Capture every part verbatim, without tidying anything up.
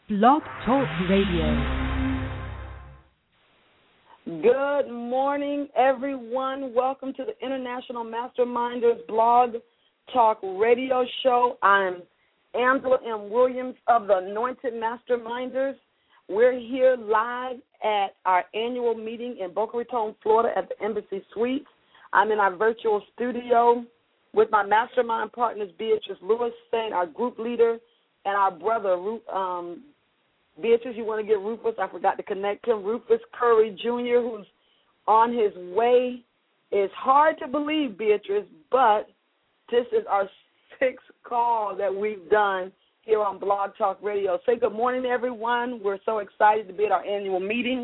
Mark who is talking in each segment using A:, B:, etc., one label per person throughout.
A: Blog Talk Radio.
B: Good morning, everyone. Welcome to the International Masterminders Blog Talk Radio Show. I'm Angela M. Williams of the Anointed Masterminders. We're here live at our annual meeting in Boca Raton, Florida at the Embassy Suites. I'm in our virtual studio with my mastermind partners, Beatrice Lewis, saying our group leader, and our brother, um, Beatrice, you want to get Rufus? I forgot to connect him. Rufus Curry Junior, who's on his way. It's hard to believe, Beatrice, but this is our sixth call that we've done here on Blog Talk Radio. Say good morning, everyone. We're so excited to be at our annual meeting.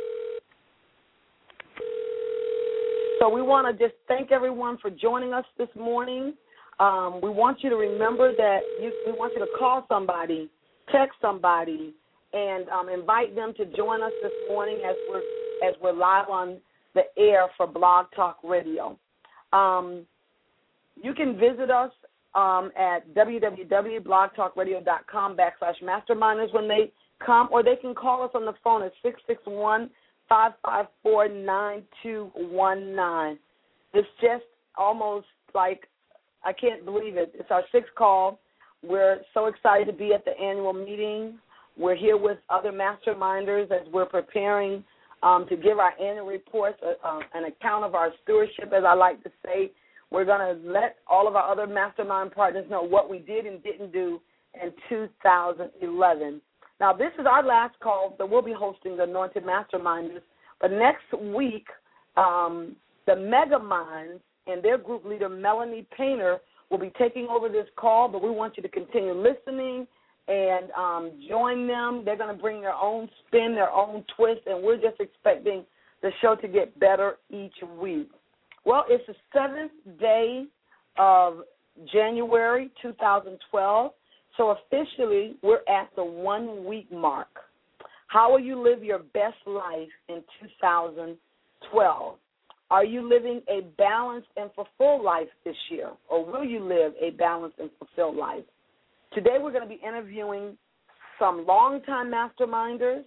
B: So we want to just thank everyone for joining us this morning. Um, we want you to remember that you, we want you to call somebody, text somebody, and um, invite them to join us this morning as we're as we're live on the air for Blog Talk Radio. Um, you can visit us um, at www.blogtalkradio.com backslash masterminders when they come, or they can call us on the phone at six six one, five five four, nine two one nine. It's just almost like, I can't believe it. It's our sixth call. We're so excited to be at the annual meeting. We're here with other masterminders as we're preparing um, to give our annual reports, uh, uh, an account of our stewardship, as I like to say. We're going to let all of our other mastermind partners know what we did and didn't do in two thousand eleven. Now, this is our last call that we'll be hosting the Anointed Masterminders. But next week, um, the Mega Minds and their group leader, Melanie Painter, will be taking over this call, but we want you to continue listening and um, join them. They're going to bring their own spin, their own twist, and we're just expecting the show to get better each week. Well, it's the seventh day of January two thousand twelve, so officially we're at the one-week mark. How will you live your best life in two thousand twelve? Are you living a balanced and fulfilled life this year, or will you live a balanced and fulfilled life? Today we're going to be interviewing some longtime masterminders,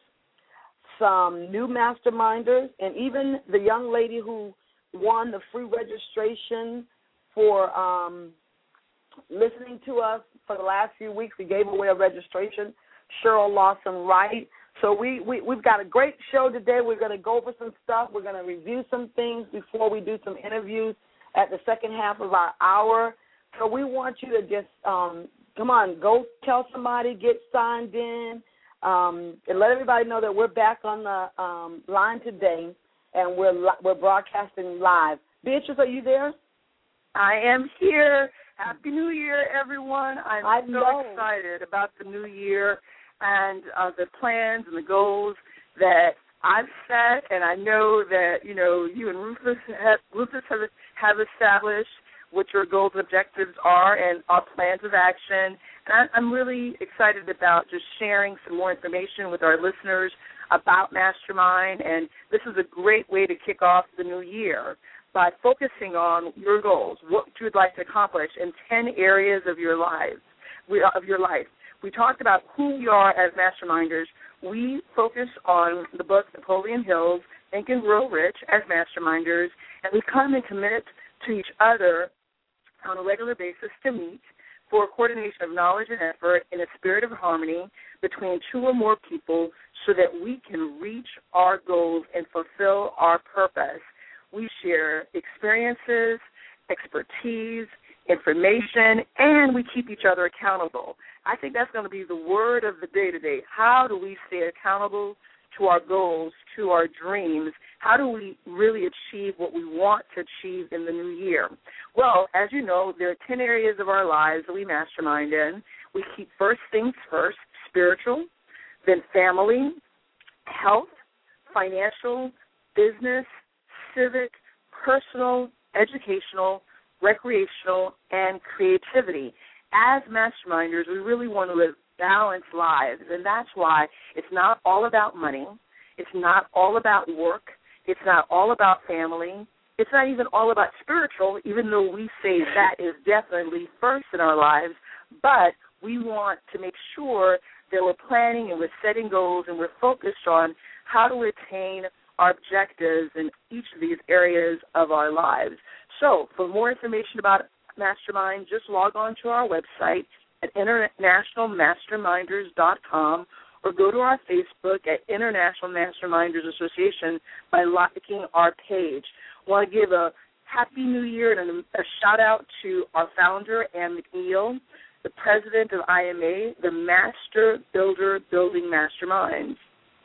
B: some new masterminders, and even the young lady who won the free registration for um, listening to us for the last few weeks. We gave away a registration, Cheryl Lawson Wright. So we, we, we've got a great show today. We're going to go over some stuff. We're going to review some things before we do some interviews at the second half of our hour. So we want you to just, um, come on, go tell somebody, get signed in, um, and let everybody know that we're back on the um, line today, and we're li- we're broadcasting live. Beatrice, are you there?
C: I am here. Happy New Year, everyone. I'm
B: I
C: so
B: know.
C: excited about the new year and uh, the plans and the goals that I've set, and I know that, you know, you and Rufus have, Rufus have, have established what your goals and objectives are and our plans of action. And I'm really excited about just sharing some more information with our listeners about Mastermind, and this is a great way to kick off the new year by focusing on your goals, what you would like to accomplish in ten areas of your life. Of your life. We talked about who we are as masterminders. We focus on the book Napoleon Hill's Think and Grow Rich as masterminders, and we come and commit to each other on a regular basis to meet for a coordination of knowledge and effort in a spirit of harmony between two or more people so that we can reach our goals and fulfill our purpose. We share experiences, expertise, information, and we keep each other accountable. I think that's going to be the word of the day today. How do we stay accountable to our goals, to our dreams? How do we really achieve what we want to achieve in the new year? Well, as you know, there are ten areas of our lives that we mastermind in. We keep first things first, spiritual, then family, health, financial, business, civic, personal, educational, recreational, and creativity. As masterminders, we really want to live balanced lives, and that's why it's not all about money. It's not all about work. It's not all about family. It's not even all about spiritual, even though we say that is definitely first in our lives, but we want to make sure that we're planning and we're setting goals and we're focused on how to attain our objectives in each of these areas of our lives. So for more information about Mastermind, just log on to our website at international masterminders dot com or go to our Facebook at International Masterminders Association by liking our page. I want to give a Happy New Year and a, a shout-out to our founder, Ann McNeil, the president of I M A, the Master Builder Building Masterminds.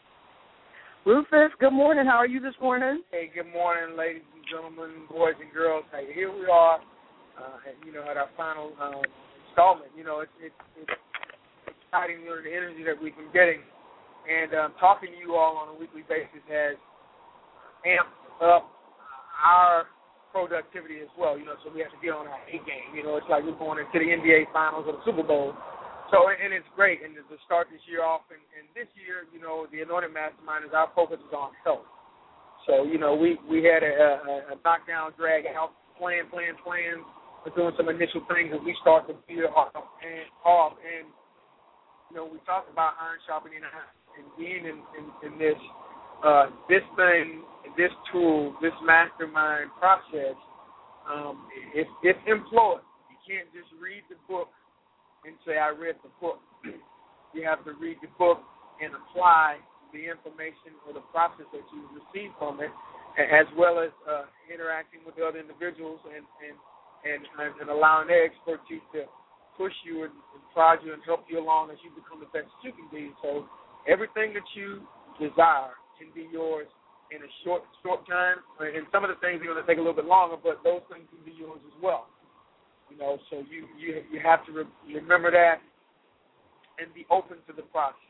C: Rufus, good morning. How are you this morning?
D: Hey, good morning, ladies and gentlemen, boys and girls. Hey, here we are, uh, and, you know, at our final um, installment. You know, it's, it's, it's exciting, you know, the energy that we've been getting. And um, talking to you all on a weekly basis has amped up our productivity as well, you know, so we have to get on our A game. You know, it's like we're going into the N B A Finals or the Super Bowl. So, and it's great. And to start this year off, and, and this year, you know, the Anointed Masterminders, our focus is on health. So, you know, we, we had a, a, a knockdown, drag out, plan, plan, plan. We're doing some initial things as we start the year off. And, off. and you know, we talked about iron sharpening iron and being in, in, in this, uh, this thing, this tool, this mastermind process, um, it's, it's employed. You can't just read the book and say, I read the book. You have to read the book and apply the information or the process that you receive from it, as well as uh, interacting with the other individuals and, and, and, and allowing their expertise to push you and, and prod you and help you along as you become the best you can be. So everything that you desire can be yours in a short, short time. And some of the things are going to take a little bit longer, but those things can be yours as well. You know, so you, you, you have to re- remember that and be open to the process.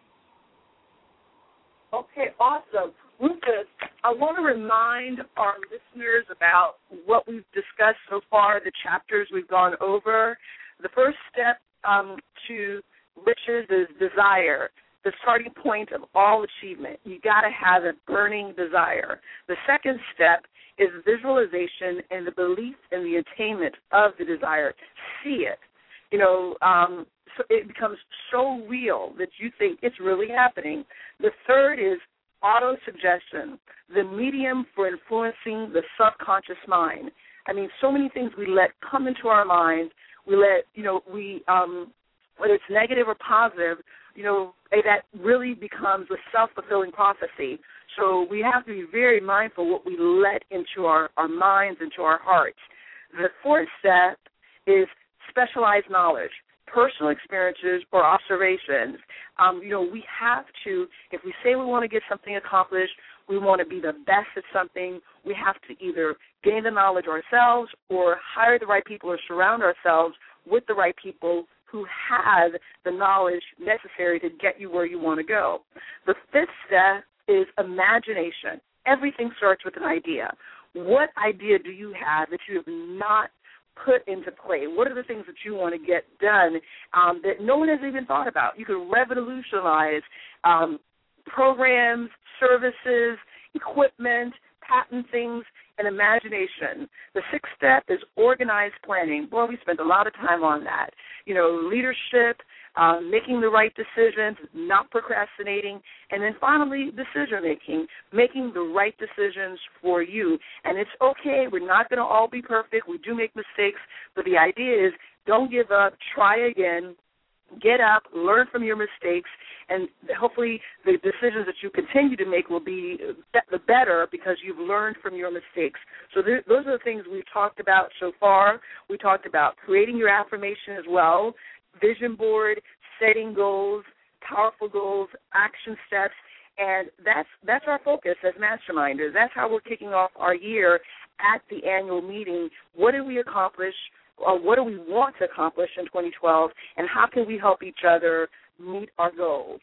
C: Okay, awesome. Rufus, I want to remind our listeners about what we've discussed so far, the chapters we've gone over. The first step um, to riches is desire, the starting point of all achievement. You got to have a burning desire. The second step is visualization and the belief in the attainment of the desire. See it. You know, um, so it becomes so real that you think it's really happening. The third is auto-suggestion, the medium for influencing the subconscious mind. I mean, so many things we let come into our mind. We let, you know, we, um, whether it's negative or positive, you know, that really becomes a self-fulfilling prophecy. So we have to be very mindful what we let into our, our minds, into our hearts. The fourth step is specialized knowledge, personal experiences or observations. Um, you know, we have to, if we say we want to get something accomplished, we want to be the best at something, we have to either gain the knowledge ourselves or hire the right people or surround ourselves with the right people who have the knowledge necessary to get you where you want to go. The fifth step is imagination. Everything starts with an idea. What idea do you have that you have not put into play? What are the things that you want to get done um, that no one has even thought about? You can revolutionize um, programs, services, equipment, patent things, and imagination. The sixth step is organized planning. Boy, we spent a lot of time on that. You know, leadership, uh, making the right decisions, not procrastinating, and then finally decision-making, making the right decisions for you. And it's okay. We're not going to all be perfect. We do make mistakes, but the idea is don't give up, try again, get up, learn from your mistakes, and hopefully the decisions that you continue to make will be the better because you've learned from your mistakes. So there, those are the things we've talked about so far. We talked about creating your affirmation as well, vision board, setting goals, powerful goals, action steps, and that's that's our focus as masterminders. That's how we're kicking off our year at the annual meeting. What did we accomplish? Or what do we want to accomplish in twenty twelve, and how can we help each other meet our goals?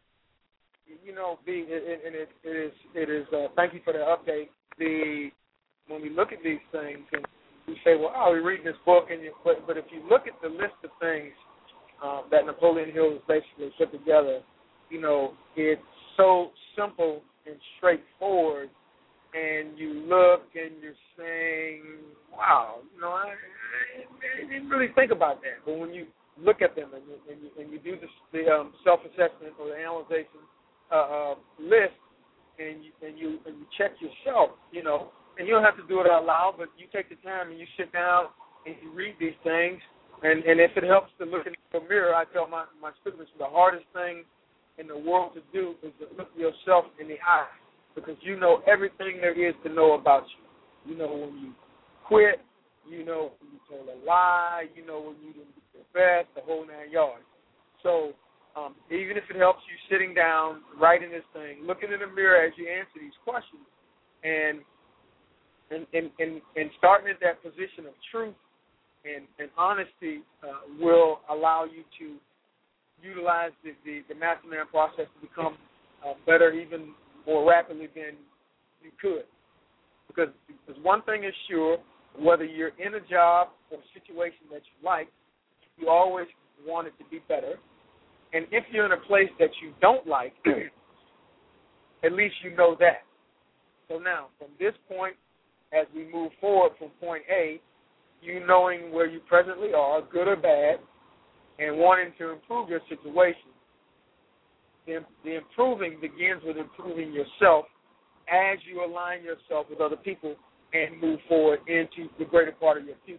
D: You know, the, it, it, it, it is, it is uh, thank you for the update. The When we look at these things and we say, well, oh, we're reading this book, and you, but, but if you look at the list of things uh, that Napoleon Hill has basically put together, you know, it's so simple and straightforward, and you look and you're saying, wow, you know, I, I didn't really think about that. But when you look at them and you, and you, and you do the, the um, self-assessment or the analyzation uh, uh, list, and you, and you and you check yourself, you know, and you don't have to do it out loud, but you take the time and you sit down and you read these things, and, and if it helps to look in the mirror, I tell my, my students the hardest thing in the world to do is to look yourself in the eye, because you know everything there is to know about you. You know when you quit, you know when you told a lie, you know when you didn't do your best, the whole nine yards. So um, even if it helps you sitting down, writing this thing, looking in the mirror as you answer these questions, and and and, and, and starting at that position of truth and, and honesty uh, will allow you to utilize the, the, the mastermind process to become uh, better even more rapidly than you could. Because, because one thing is sure, whether you're in a job or situation that you like, you always want it to be better. And if you're in a place that you don't like, at least you know that. So now, from this point, as we move forward from point A, you knowing where you presently are, good or bad, and wanting to improve your situation, the, the improving begins with improving yourself as you align yourself with other people and move forward into the greater part of your future.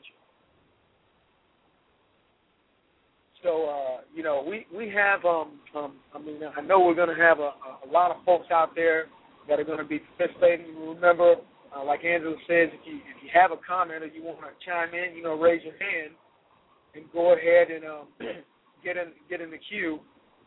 D: So, uh, you know, we, we have, um, um, I mean, I know we're going to have a, a lot of folks out there that are going to be participating. Remember, uh, like Angela says, if you, if you have a comment or you want to chime in, you know, raise your hand and go ahead and um, get in get in the queue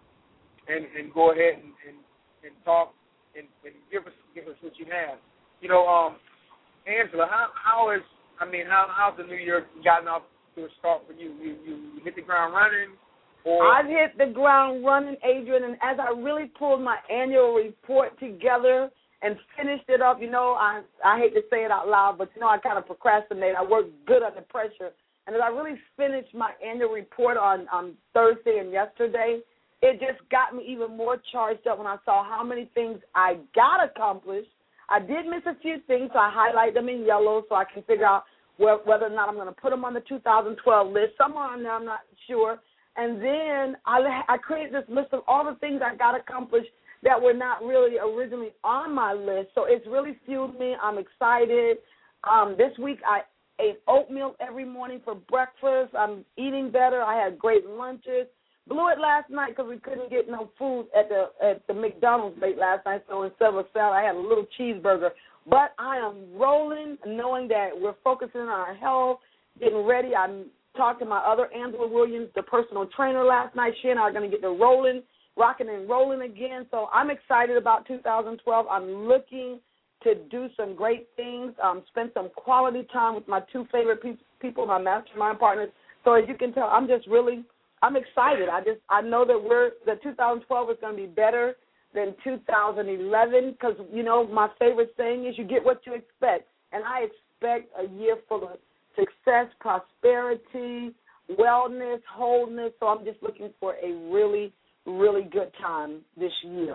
D: and, and go ahead and, and, and talk and, and give us give us what you have. You know, um, Angela, how how is I mean how how's the new year gotten off to a start for you? You you hit the ground running, or
B: I've hit the ground running, Adrian, and as I really pulled my annual report together and finished it up, you know, I I hate to say it out loud, but you know I kind of procrastinate. I work good under pressure. And as I really finished my annual report on, on Thursday and yesterday, it just got me even more charged up when I saw how many things I got accomplished. I did miss a few things, so I highlight them in yellow so I can figure out where, whether or not I'm going to put them on the two thousand twelve list. Somewhere on there, I'm not sure. And then I, I created this list of all the things I got accomplished that were not really originally on my list. So it's really fueled me. I'm excited. Um, this week I ate oatmeal every morning for breakfast. I'm eating better. I had great lunches. Blew it last night because we couldn't get no food at the at the McDonald's late last night, so instead of a salad, I had a little cheeseburger. But I am rolling, knowing that we're focusing on our health, getting ready. I talked to my other Angela Williams, the personal trainer, last night. She and I are going to get to rolling, rocking and rolling again. So I'm excited about two thousand twelve. I'm looking to do some great things, um, spend some quality time with my two favorite pe- people, my mastermind partners. So as you can tell, I'm just really, I'm excited. I just, I know that we're, that two thousand twelve is going to be better than two thousand eleven because, you know, my favorite saying is you get what you expect. And I expect a year full of success, prosperity, wellness, wholeness. So I'm just looking for a really, really good time this year.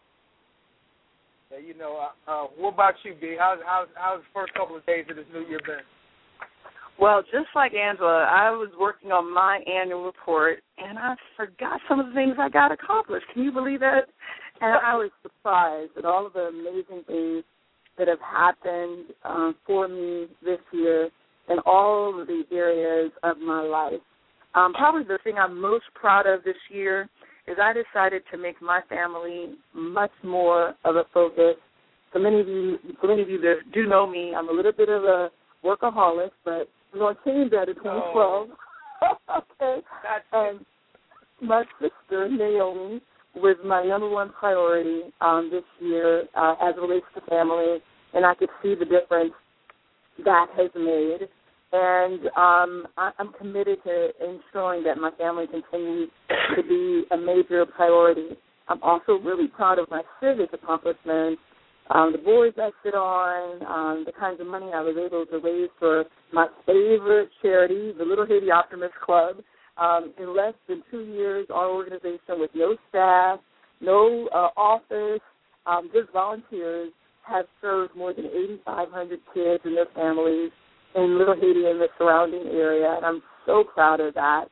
D: You know, uh, uh, what about you, B? How's, how's, how's the first couple of days of this new year been?
C: Well, just like Angela, I was working on my annual report, and I forgot some of the things I got accomplished. Can you believe that? And I was surprised at all of the amazing things that have happened um, for me this year in all of the areas of my life. Um, probably the thing I'm most proud of this year is I decided to make my family much more of a focus. For many of you, for many of you that do know me, I'm a little bit of a workaholic, but we're going to change that in twenty twelve. Oh. Okay. And my sister, Naomi, was my number one priority um, this year uh, as it relates to family, and I could see the difference that has made. And um, I, I'm committed to ensuring that my family continues to be a major priority. I'm also really proud of my civic accomplishments, um, the boards I sit on, um, the kinds of money I was able to raise for my favorite charity, the Little Haiti Optimist Club. Um, in less than two years, our organization with no staff, no uh, office, um, just volunteers, have served more than eighty-five hundred kids and their families in Little Haiti and the surrounding area, and I'm so proud of that.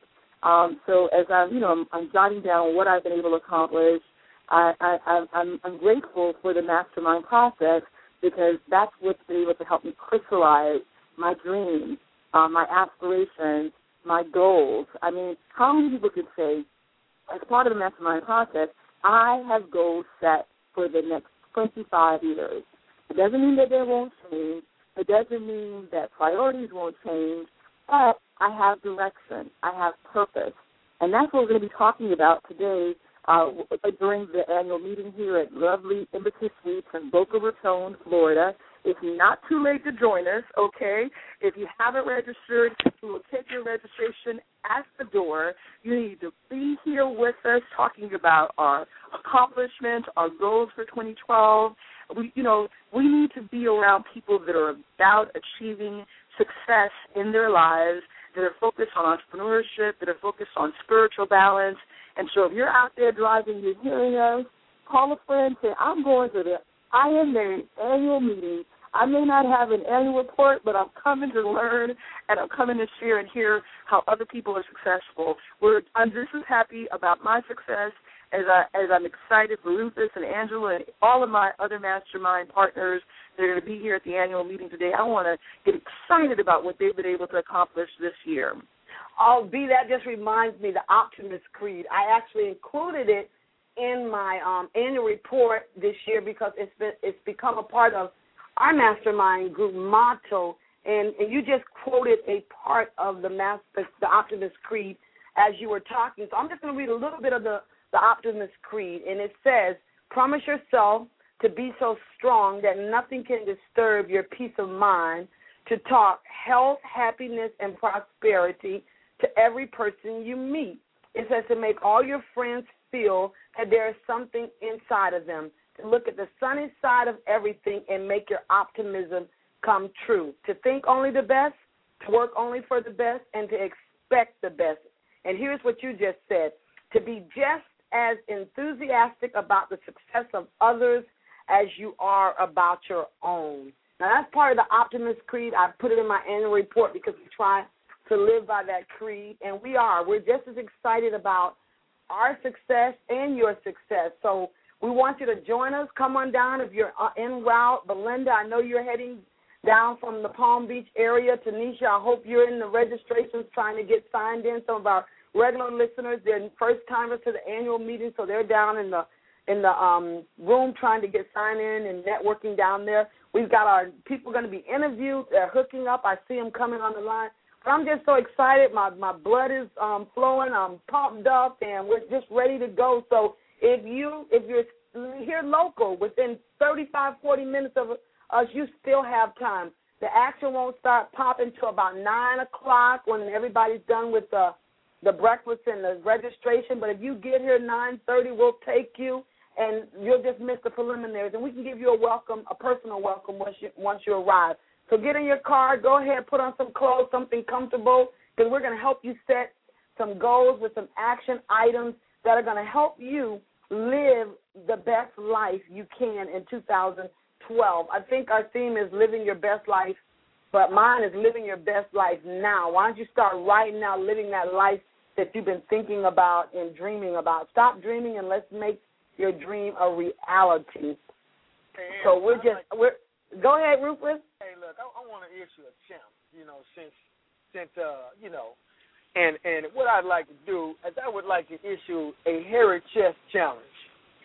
C: Um, so as I'm, you know, I'm, I'm jotting down what I've been able to accomplish, I, I, I'm, I'm grateful for the mastermind process because that's what's been able to help me crystallize my dreams, um, my aspirations, my goals. I mean, how many people could say, as part of the mastermind process, I have goals set for the next twenty-five years. It doesn't mean that they won't change. It doesn't mean that priorities won't change, but I have direction. I have purpose. And that's what we're going to be talking about today uh, during the annual meeting here at lovely Embassy Suites in Boca Raton, Florida. It's not too late to join us, okay? If you haven't registered, we will take your registration at the door. You need to be here with us talking about our accomplishments, our goals for twenty twelve. We, you know, we need to be around people that are about achieving success in their lives, that are focused on entrepreneurship, that are focused on spiritual balance. And so if you're out there driving, you're hearing us, call a friend, say, I'm going to the I M A annual meeting. I may not have an annual report, but I'm coming to learn, and I'm coming to share and hear how other people are successful. We're, I'm just as happy about my success as, I, as I'm excited for Rufus and Angela and all of my other mastermind partners that are going to be here at the annual meeting today. I want to get excited about what they've been able to accomplish this year.
B: Oh, B, that just reminds me, the Optimist Creed. I actually included it in my um, annual report this year because it's been, it's become a part of our mastermind group motto, and, and you just quoted a part of the master, the Optimist Creed as you were talking. So I'm just going to read a little bit of the, the Optimist Creed, and it says, promise yourself to be so strong that nothing can disturb your peace of mind, to talk health, happiness, and prosperity to every person you meet. It says to make all your friends feel that there is something inside of them, to look at the sunny side of everything and make your optimism come true, to think only the best, to work only for the best, and to expect the best. And here's what you just said, to be just as enthusiastic about the success of others as you are about your own. Now, that's part of the Optimist Creed. I put it in my annual report because we try to live by that creed, and we are. We're just as excited about our success and your success. So we want you to join us. Come on down if you're en route. Belinda, I know you're heading down from the Palm Beach area. Tanisha, I hope you're in the registrations trying to get signed in. Some of our regular listeners, they're first-timers to the annual meeting, so they're down in the in the um, room trying to get signed in and networking down there. We've got our people going to be interviewed. They're hooking up. I see them coming on the line. But I'm just so excited. My my blood is um, flowing. I'm pumped up, and we're just ready to go. So if you if you're here local, within thirty-five, forty minutes of us, you still have time. The action won't start popping till about nine o'clock when everybody's done with the the breakfast and the registration. But if you get here nine thirty, we'll take you, and you'll just miss the preliminaries, and we can give you a welcome, a personal welcome once you once you arrive. So get in your car, go ahead, put on some clothes, something comfortable, because we're going to help you set some goals with some action items that are going to help you live the best life you can in two thousand twelve. I think our theme is living your best life, but mine is living your best life now. Why don't you start right now living that life that you've been thinking about and dreaming about? Stop dreaming and let's make your dream a reality.
D: Hey,
B: so we're
D: I
B: just
D: like,
B: we're go ahead, Rufus.
D: Hey, look, I, I want to issue a challenge. You know, since since uh, you know, and and what I'd like to do is I would like to issue a hairy chest challenge.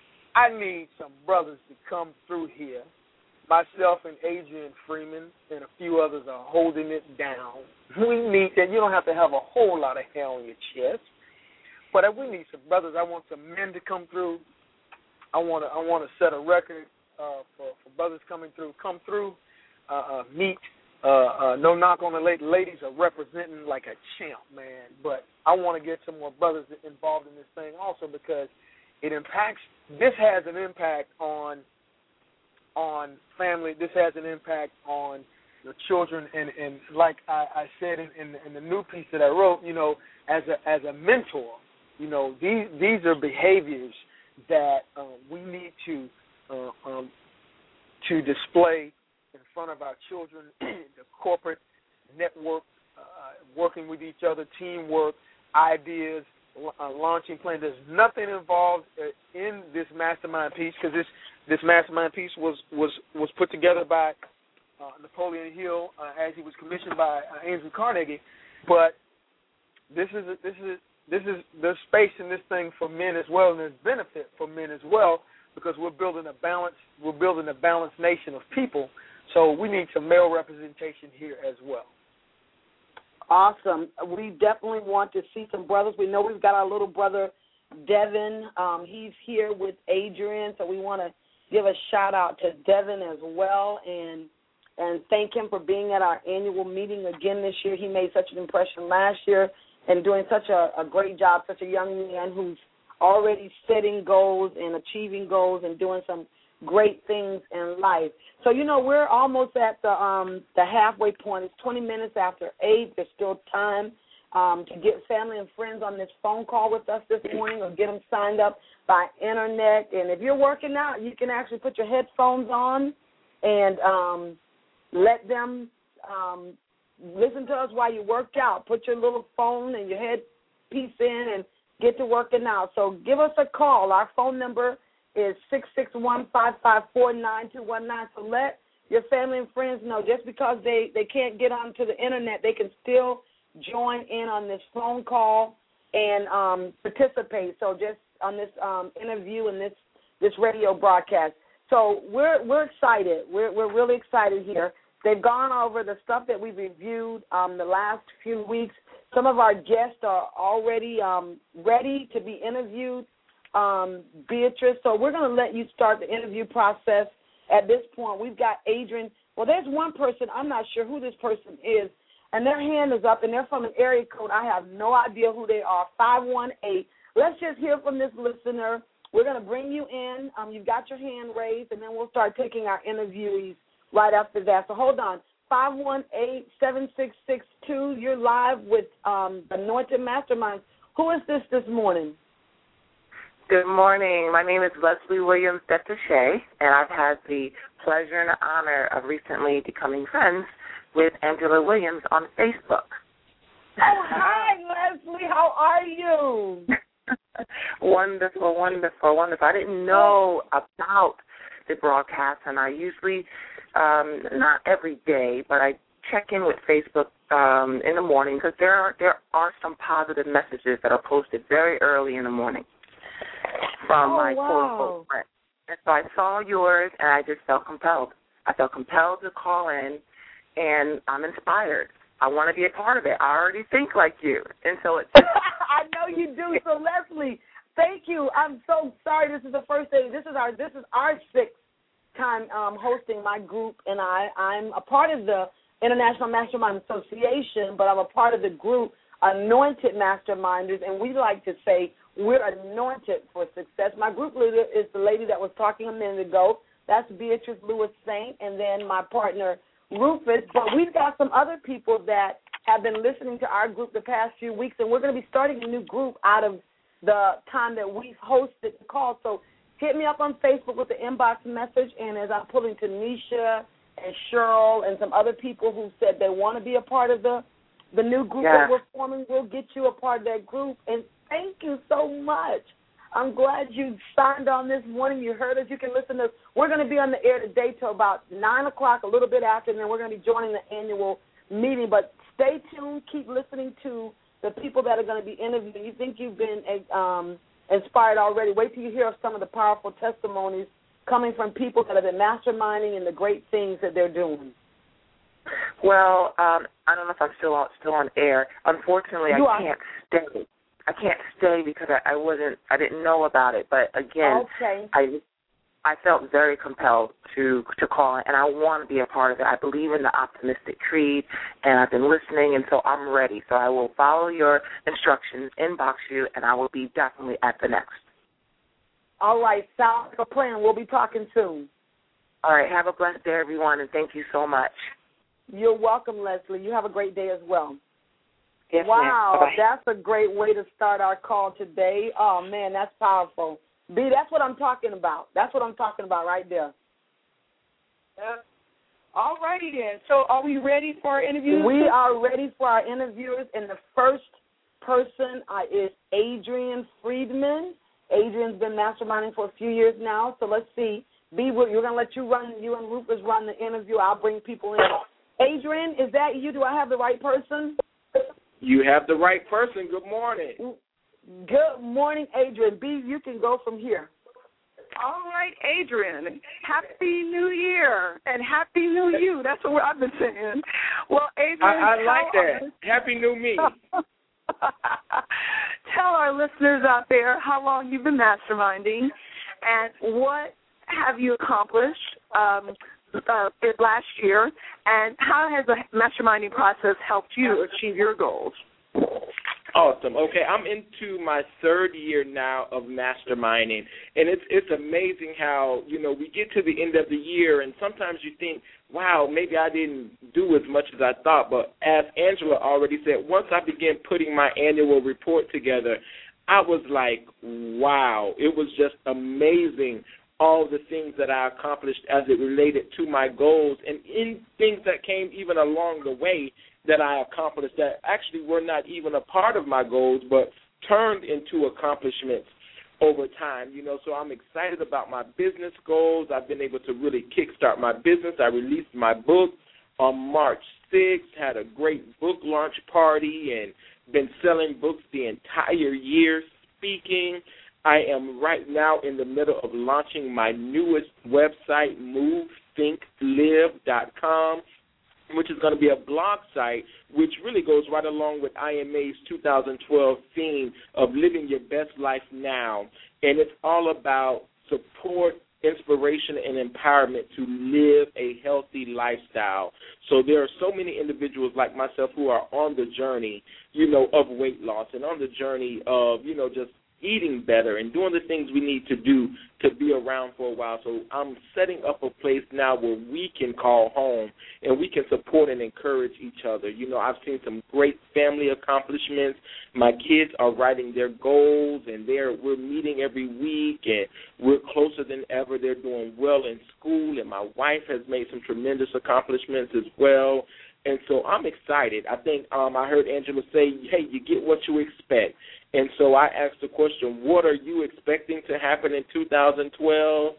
D: I need some brothers to come through here. Myself and Adrian Freeman and a few others are holding it down. We need that. You don't have to have a whole lot of hair on your chest, but we need some brothers. I want some men to come through. I want to. I want to set a record uh, for, for brothers coming through. Come through, uh, uh, meet. Uh, uh, no knock on the ladies. Ladies are representing like a champ, man. But I want to get some more brothers involved in this thing also because it impacts. This has an impact on on family. This has an impact on your children. And, and like I, I said in, in, in the new piece that I wrote, you know, as a as a mentor, you know, these these are behaviors that um, we need to uh, um, to display in front of our children. The corporate network, uh, working with each other, teamwork, ideas, uh, launching plans. There's nothing involved in this mastermind piece because this this mastermind piece was was was put together by uh, Napoleon Hill uh, as he was commissioned by uh, Andrew Carnegie. But this is a, this is this is there's space in this thing for men as well, and there's benefit for men as well because we're building a balance. We're building a balanced nation of people. So we need some male representation here as well.
B: Awesome. We definitely want to see some brothers. We know we've got our little brother, Devin. Um, he's here with Adrian, so we want to give a shout-out to Devin as well and and thank him for being at our annual meeting again this year. He made such an impression last year and doing such a, a great job, such a young man who's already setting goals and achieving goals and doing some great things in life. So, you know, we're almost at the um, the halfway point. It's twenty minutes after eight. There's still time um, to get family and friends on this phone call with us this morning or get them signed up by internet. And if you're working out, you can actually put your headphones on and um, let them um, listen to us while you work out. Put your little phone and your headpiece in and get to working out. So give us a call. Our phone number is six six one, five five four, nine two one nine. So let your family and friends know just because they, they can't get onto the internet, they can still join in on this phone call and um, participate. So just on this um, interview and this, this radio broadcast. So we're we're excited. We're we're really excited here. They've gone over the stuff that we reviewed um, the last few weeks. Some of our guests are already um, ready to be interviewed. Um, Beatrice, so we're going to let you start the interview process at this point. We've got Adrian. Well, there's one person, I'm not sure who this person is, and their hand is up, and they're from an area code. I have no idea who they are, five one eight. Let's just hear from this listener. We're going to bring you in. Um, you've got your hand raised, and then we'll start taking our interviewees right after that. So hold on, five one eight, seven six six two. You're live with um, Anointed Masterminds. Who is this this morning?
E: Good morning. My name is Leslie Williams Detache, and I've had the pleasure and the honor of recently becoming friends with Angela Williams on Facebook.
B: Oh, hi, Leslie. How are you?
E: Wonderful, wonderful, wonderful. I didn't know about the broadcast, and I usually, um, not every day, but I check in with Facebook um, in the morning because there are, there are some positive messages that are posted very early in the morning from
B: oh,
E: my
B: wow.
E: quote-unquote friend. And so I saw yours, and I just felt compelled. I felt compelled to call in, and I'm inspired. I want to be a part of it. I already think like you. And so it's just
B: I know you do. So, Leslie, thank you. I'm so sorry this is the first day. This is our this is our sixth time um, hosting my group, and I, I'm a part of the International Mastermind Association, but I'm a part of the group Anointed Masterminders, and we like to say we're anointed for success. My group leader is the lady that was talking a minute ago. That's Beatrice Lewis Saint, and then my partner, Rufus. But we've got some other people that have been listening to our group the past few weeks, and we're going to be starting a new group out of the time that we've hosted the call. So hit me up on Facebook with the inbox message, and as I'm pulling Tanisha and Cheryl and some other people who said they want to be a part of the the new group
E: yeah.
B: that we're forming, we'll get you a part of that group. And thank you so much. I'm glad you signed on this morning. You heard us. You can listen to us. We're going to be on the air today till about nine o'clock, a little bit after, and then we're going to be joining the annual meeting. But stay tuned. Keep listening to the people that are going to be interviewed. You think you've been um, inspired already. Wait till you hear of some of the powerful testimonies coming from people that have been masterminding and the great things that they're doing.
E: Well, um, I don't know if I'm still on, still on air. Unfortunately,
B: you
E: I
B: are.
E: can't stay. I can't stay because I, I wasn't. I didn't know about it. But again,
B: okay.
E: I I felt very compelled to to call in, and I want to be a part of it. I believe in the optimistic creed, and I've been listening, and so I'm ready. So I will follow your instructions, inbox you, and I will be definitely at the next.
B: All right, sounds like a plan. We'll be talking soon.
E: All right, have a blessed day, everyone, and thank you so much.
B: You're welcome, Leslie. You have a great day as well.
E: Yes,
B: wow,
E: ma'am.
B: that's a great way to start our call today. Oh, man, that's powerful. B, that's what I'm talking about. That's what I'm talking about right there.
C: Yeah. All righty then. So are we ready for our interview?
B: We are ready for our interviewers, and the first person uh, is Adrian Friedman. Adrian's been masterminding for a few years now, so let's see. B, we're going to let you run, you and Rufus run the interview. I'll bring people in. Adrian, is that you? Do I have the right person?
F: You have the right person. Good morning.
B: Good morning, Adrian. B, you can go from here.
C: All right, Adrian, Happy New Year and Happy New You. That's what I've been saying. Well, Adrian.
F: I, I like that. Our... Happy New Me.
C: Tell our listeners out there how long you've been masterminding and what have you accomplished um, uh, last year, and how has the masterminding process helped you achieve your goals?
F: Awesome. Okay, I'm into my third year now of masterminding, and it's it's amazing how, you know, we get to the end of the year, and sometimes you think, wow, maybe I didn't do as much as I thought. But as Angela already said, once I began putting my annual report together, I was like, wow, it was just amazing, all the things that I accomplished as it related to my goals, and in things that came even along the way that I accomplished that actually were not even a part of my goals, but turned into accomplishments over time. You know, so I'm excited about my business goals. I've been able to really kickstart my business. I released my book on March sixth, had a great book launch party, and been selling books the entire year, speaking. I am right now in the middle of launching my newest website, move think live dot com, which is going to be a blog site, which really goes right along with I M A's two thousand twelve theme of living your best life now. And it's all about support, inspiration, and empowerment to live a healthy lifestyle. So there are so many individuals like myself who are on the journey, you know, of weight loss and on the journey of, you know, just eating better and doing the things we need to do to be around for a while. So I'm setting up a place now where we can call home and we can support and encourage each other. You know, I've seen some great family accomplishments. My kids are writing their goals, and they're we're meeting every week, and we're closer than ever. They're doing well in school, and my wife has made some tremendous accomplishments as well. And so I'm excited. I think um, I heard Angela say, hey, you get what you expect. And so I asked the question, what are you expecting to happen in two thousand twelve?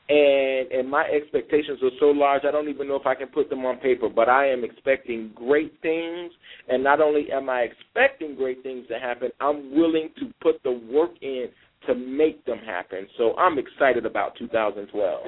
F: And and my expectations are so large, I don't even know if I can put them on paper, but I am expecting great things. And not only am I expecting great things to happen, I'm willing to put the work in to make them happen. So I'm excited about two thousand twelve.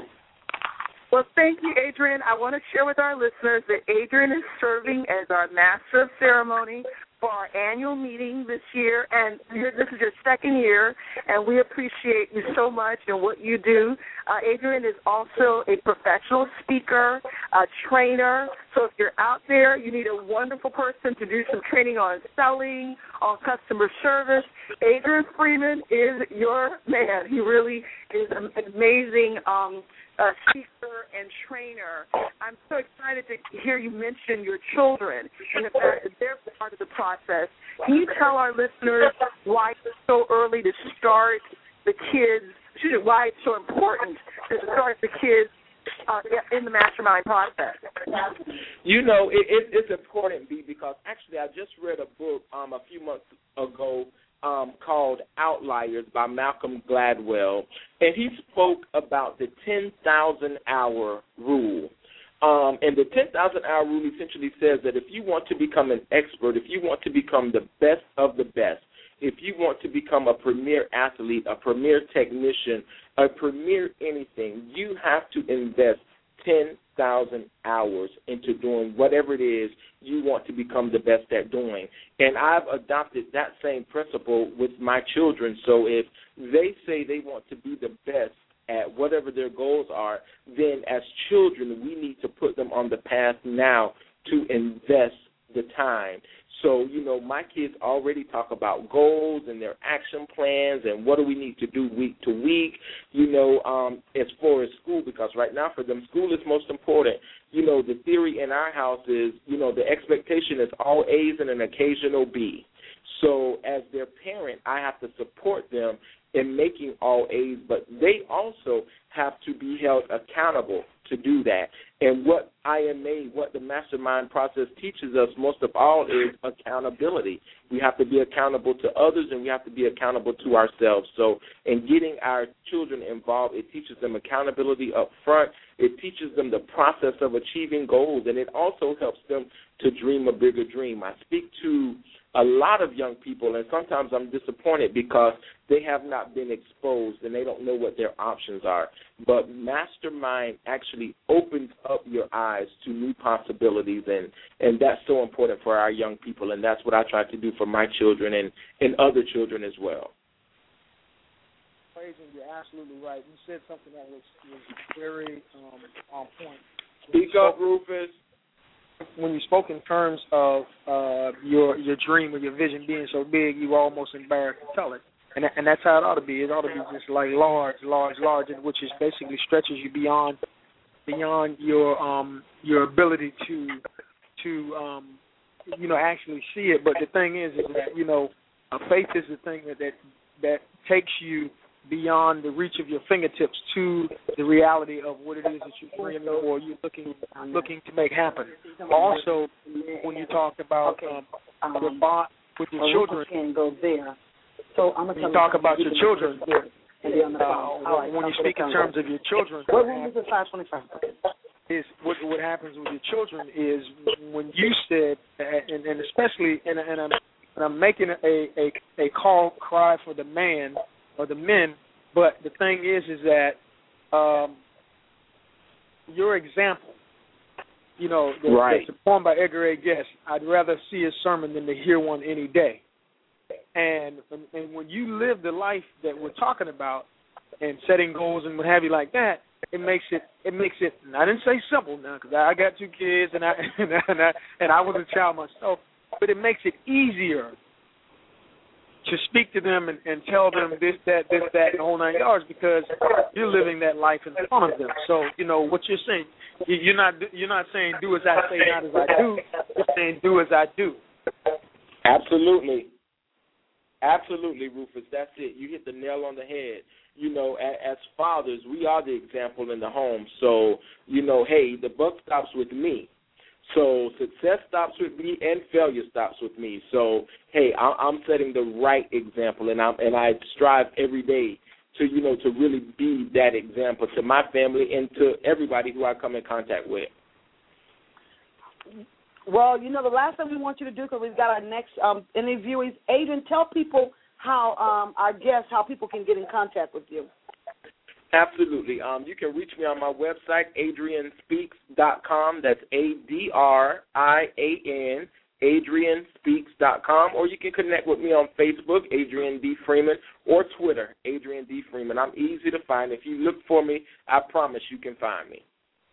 C: Well, thank you, Adrian. I want to share with our listeners that Adrian is serving as our Master of Ceremony for our annual meeting this year, and this is your second year, and we appreciate you so much and what you do. Uh, Adrian is also a professional speaker, a trainer, so if you're out there, you need a wonderful person to do some training on selling, on customer service, Adrian Friedman is your man. He really is an amazing um, uh, speaker and trainer. I'm so excited to hear you mention your children and the fact that they're part of the process. Can you tell our listeners why it's so early to start the kids, excuse me, why it's so important to start the kids uh, in the mastermind process?
F: You know, it, it, it's important, B, because actually I just read a book um, a few months ago Um, called Outliers by Malcolm Gladwell, and he spoke about the ten thousand hour rule. Um, and the ten thousand hour rule essentially says that if you want to become an expert, if you want to become the best of the best, if you want to become a premier athlete, a premier technician, a premier anything, you have to invest ten thousand hours into doing whatever it is you want to become the best at doing. And I've adopted that same principle with my children. So if they say they want to be the best at whatever their goals are, then as children we need to put them on the path now to invest the time. So, you know, my kids already talk about goals and their action plans and what do we need to do week to week, you know, um, as far as school, because right now for them school is most important. You know, the theory in our house is, you know, the expectation is all A's and an occasional B. So as their parent, I have to support them in making all A's, but they also have to be held accountable to do that. And what I M A, what the mastermind process teaches us most of all is accountability. We have to be accountable to others, and we have to be accountable to ourselves. So in getting our children involved, it teaches them accountability up front. It teaches them the process of achieving goals, and it also helps them to dream a bigger dream. I speak to a lot of young people, and sometimes I'm disappointed because they have not been exposed and they don't know what their options are. But Mastermind actually opens up your eyes to new possibilities, and, and that's so important for our young people, and that's what I try to do for my children and, and other children as well.
D: Praising, you're absolutely right. You said something that was, was very um, on point.
F: Speak up, Rufus.
D: When you spoke in terms of uh, your your dream or your vision being so big, you were almost embarrassed to tell it, and and that's how it ought to be. It ought to be just like large, large, large, which is basically stretches you beyond beyond your um your ability to to um you know actually see it. But the thing is, is that you know, uh, faith is the thing that that, that takes you beyond the reach of your fingertips to the reality of what it is that you're dreaming or you're looking looking to make happen. Also, when you talk about
B: okay.
D: um,
B: um,
D: your bond with your
B: well,
D: children,
B: can go there. So I'm gonna
D: when you talk about your children,
B: and be on the
D: uh,
B: phone. All right,
D: when you speak in terms of your children,
B: what room is it? five twenty-five.
D: Is what what happens with your children is when you said, and, and especially, and, and I'm and I'm making a, a a call cry for the man. Or the men, but the thing is, is that um, your example, you know, the,
F: right.
D: it's a poem by Edgar A. Guest. I'd rather see a sermon than to hear one any day. And and when you live the life that we're talking about, and setting goals and what have you like that, it makes it it makes it. And I didn't say simple now because I got two kids and I and I, and I and I was a child myself, but it makes it easier to speak to them and, and tell them this, that, this, that, and the whole nine yards because you're living that life in front of them. So, you know, what you're saying, you're not you're not saying do as I say, not as I do. You're saying do as I do.
F: Absolutely. Absolutely, Rufus. That's it. You hit the nail on the head. You know, as, as fathers, we are the example in the home. So, you know, hey, the buck stops with me. So success stops with me and failure stops with me. So, hey, I'm setting the right example, and, I'm, and I strive every day to, you know, to really be that example to my family and to everybody who I come in contact with.
B: Well, you know, the last thing we want you to do, because we've got our next um, interview, is, Adrian, tell people how, um, our guests, how people can get in contact with you.
F: Absolutely. Um, you can reach me on my website, adrian speaks dot com. That's A D R I A N, adrian speaks dot com. Or you can connect with me on Facebook, Adrian D. Freeman, or Twitter, Adrian D. Freeman. I'm easy to find. If you look for me, I promise you can find me.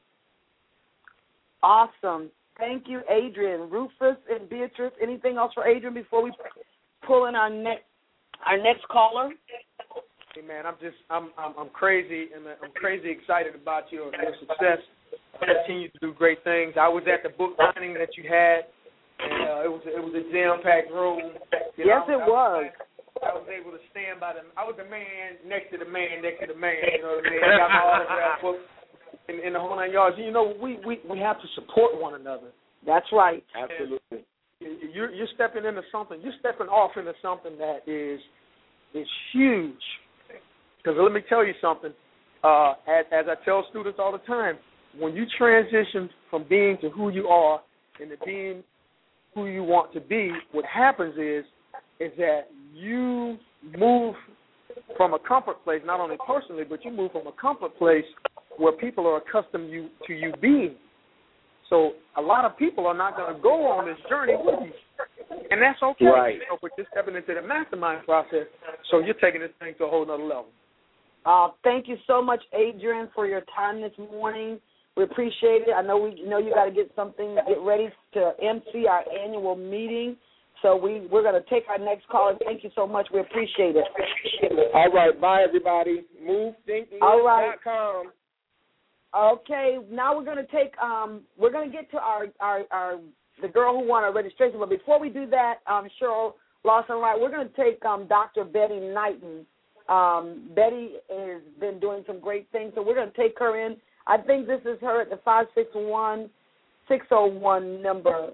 B: Awesome. Thank you, Adrian. Rufus and Beatrice, anything else for Adrian before we pull in our next our next caller?
D: Hey man, I'm just I'm I'm, I'm crazy and I'm crazy excited about your, your success. Continue to do great things. I was at the book signing that you had, and uh, it was it was a jam-packed room. You
B: yes,
D: know,
B: it
D: I
B: was.
D: was. I was able to stand by the. I was the man next to the man next to the man. You know what I mean? I got my autograph book in, in the whole nine yards. You know, we, we we have to support one another.
B: That's right.
F: Absolutely.
D: You're you're stepping into something. You're stepping off into something that is is huge. Because let me tell you something, uh, as, as I tell students all the time, when you transition from being to who you are and to being who you want to be, what happens is is that you move from a comfort place, not only personally, but you move from a comfort place where people are accustomed you, to you being. So a lot of people are not going to go on this journey with you. And that's okay.
F: Right.
D: You know, but you're stepping into the mastermind process, so you're taking this thing to a whole nother level.
B: Uh, thank you so much, Adrian, for your time this morning. We appreciate it. I know we know you got to get something, get ready to M C our annual meeting. So we, we're going to take our next call, and thank you so much. We appreciate it.
F: All right. Bye, everybody. move think dot com.
B: Okay. Now we're going to take, um, we're going to get to our, our, our, the girl who won our registration. But before we do that, um, Cheryl Lawson Wright, we're going to take um, Doctor Betty Knighton Um, Betty has been doing some great things, so we're going to take her in. I think this is her at the five six one, six oh one number.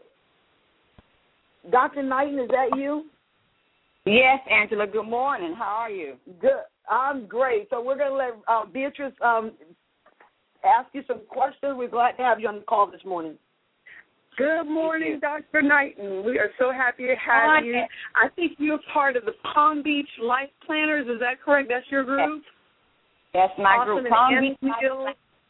B: Doctor Knighton, is that you?
G: Yes, Angela. Good morning. How are you?
B: Good. I'm great. So we're going to let uh, Beatrice um, ask you some questions. We're glad to have you on the call this morning.
C: Good morning, Doctor Knighton. We are so happy to have you. I think you're part of the Palm Beach Life Planners. Is that correct? That's your group?
G: That's my
C: awesome.
G: group. Palm Beach
C: McNeil,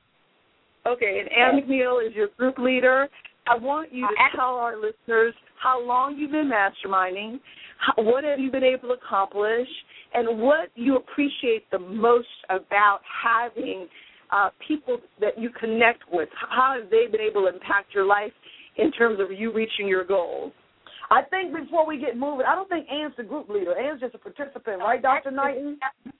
C: okay, and Ann McNeil is your group leader. I want you to tell our listeners how long you've been masterminding, how, what have you been able to accomplish, and what you appreciate the most about having uh, people that you connect with. How have they been able to impact your life in terms of you reaching your goals?
B: I think before we get moving, I don't think Ann's the group leader. Ann's just a participant, right, Doctor Knighton?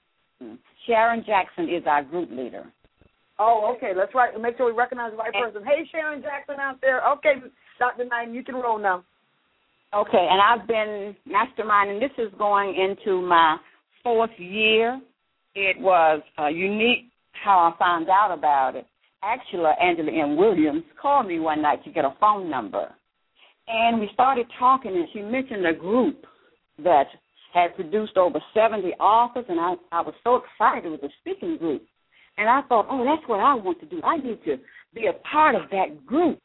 G: Sharon Jackson is our group leader.
B: Oh, okay. Let's right. Make sure we recognize the right person. Hey, Sharon Jackson out there. Okay, Doctor Knighton, you can roll now.
G: Okay, and I've been masterminding. This is going into my fourth year. It was uh, unique how I found out about it. Actually, Angela M. Williams called me one night to get a phone number. And we started talking, and she mentioned a group that had produced over seventy authors, and I, I was so excited with the speaking group. And I thought, oh, that's what I want to do. I need to be a part of that group.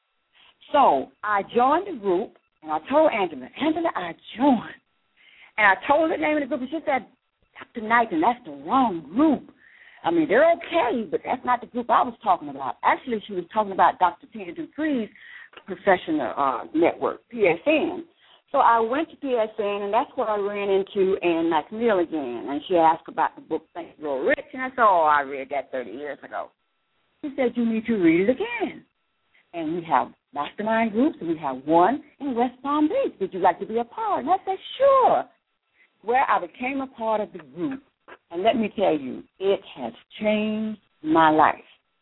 G: So I joined the group, and I told Angela, Angela, I joined. And I told her the name of the group, and she said, Doctor Knighton, that's the wrong group. I mean, they're okay, but that's not the group I was talking about. Actually, she was talking about Doctor Tina Dupree's professional uh, network, P S N. So I went to P S N, and that's where I ran into Ann McNeil again. And she asked about the book Think and Grow Rich, and I said, oh, I read that thirty years ago. She said, you need to read it again. And we have mastermind groups, and we have one in West Palm Beach. Would you like to be a part? And I said, sure. Where I became a part of the group, and let me tell you, it has changed my life.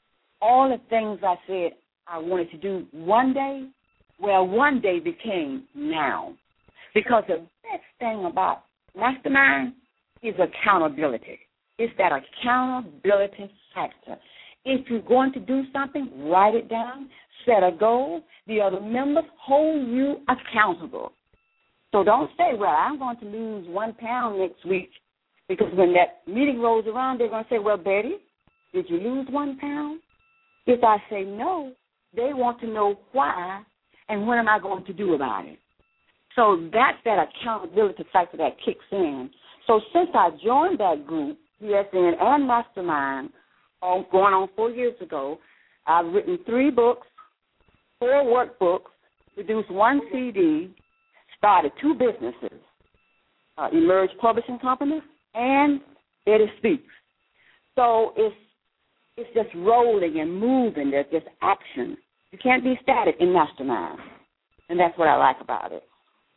G: All the things I said I wanted to do one day, well, one day became now. Because the best thing about mastermind is accountability. It's that accountability factor. If you're going to do something, write it down, set a goal. The other members hold you accountable. So don't say, well, I'm going to lose one pound next week, because when that meeting rolls around, they're going to say, well, Betty, did you lose one pound? If I say no, they want to know why and what am I going to do about it. So that's that accountability factor that kicks in. So since I joined that group, P S N and Mastermind, oh, going on four years ago, I've written three books, four workbooks, produced one C D, started two businesses, uh, Emerge Publishing Company and Betty Speaks. So it's it's just rolling and moving. There's just action. You can't be static in Mastermind, and that's what I like about it.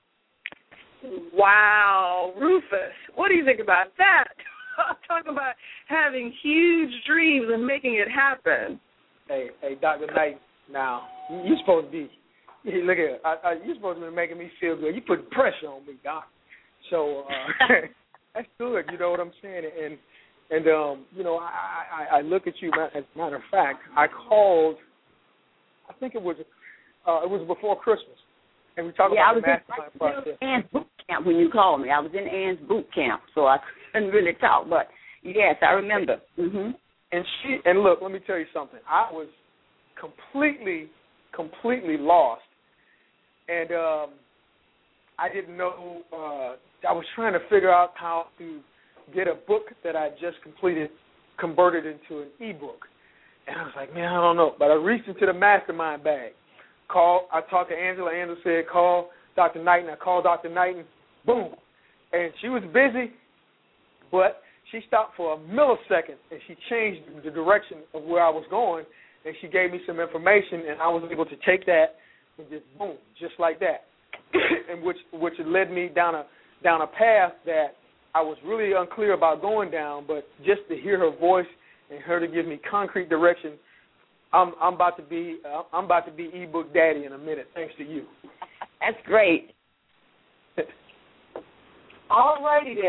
C: Wow, Rufus, what do you think about that? Talk about having huge dreams and making it happen.
D: Hey, hey, Doctor Knight, now, you're supposed to be, hey, look at I, I, you're supposed to be making me feel good. You put pressure on me, Doc. So uh, that's good, you know what I'm saying? And, and um, you know, I, I, I look at you, as a matter of fact, I called, I think it was uh, it was before Christmas, and we talked
G: yeah,
D: about the mastermind process.
G: I was in Ann's boot camp when you called me. I was in Ann's boot camp, so I couldn't really talk, but yes, I remember. Mm-hmm. And
D: she and look, let me tell you something. I was completely, completely lost, and um, I didn't know. Uh, I was trying to figure out how to get a book that I just completed converted into an ebook, and I was like, man, I don't know. But I reached into the mastermind bag. Call. I talked to Angela. Angela said, call Doctor Knighton. I called Doctor Knighton. Boom, and she was busy, but she stopped for a millisecond, and she changed the direction of where I was going, and she gave me some information, and I was able to take that and just boom, just like that, and which which led me down a down a path that I was really unclear about going down, but just to hear her voice and her to give me concrete direction, I'm I'm about to be uh, I'm about to be ebook daddy in a minute, thanks to you.
G: That's great.
C: All righty then.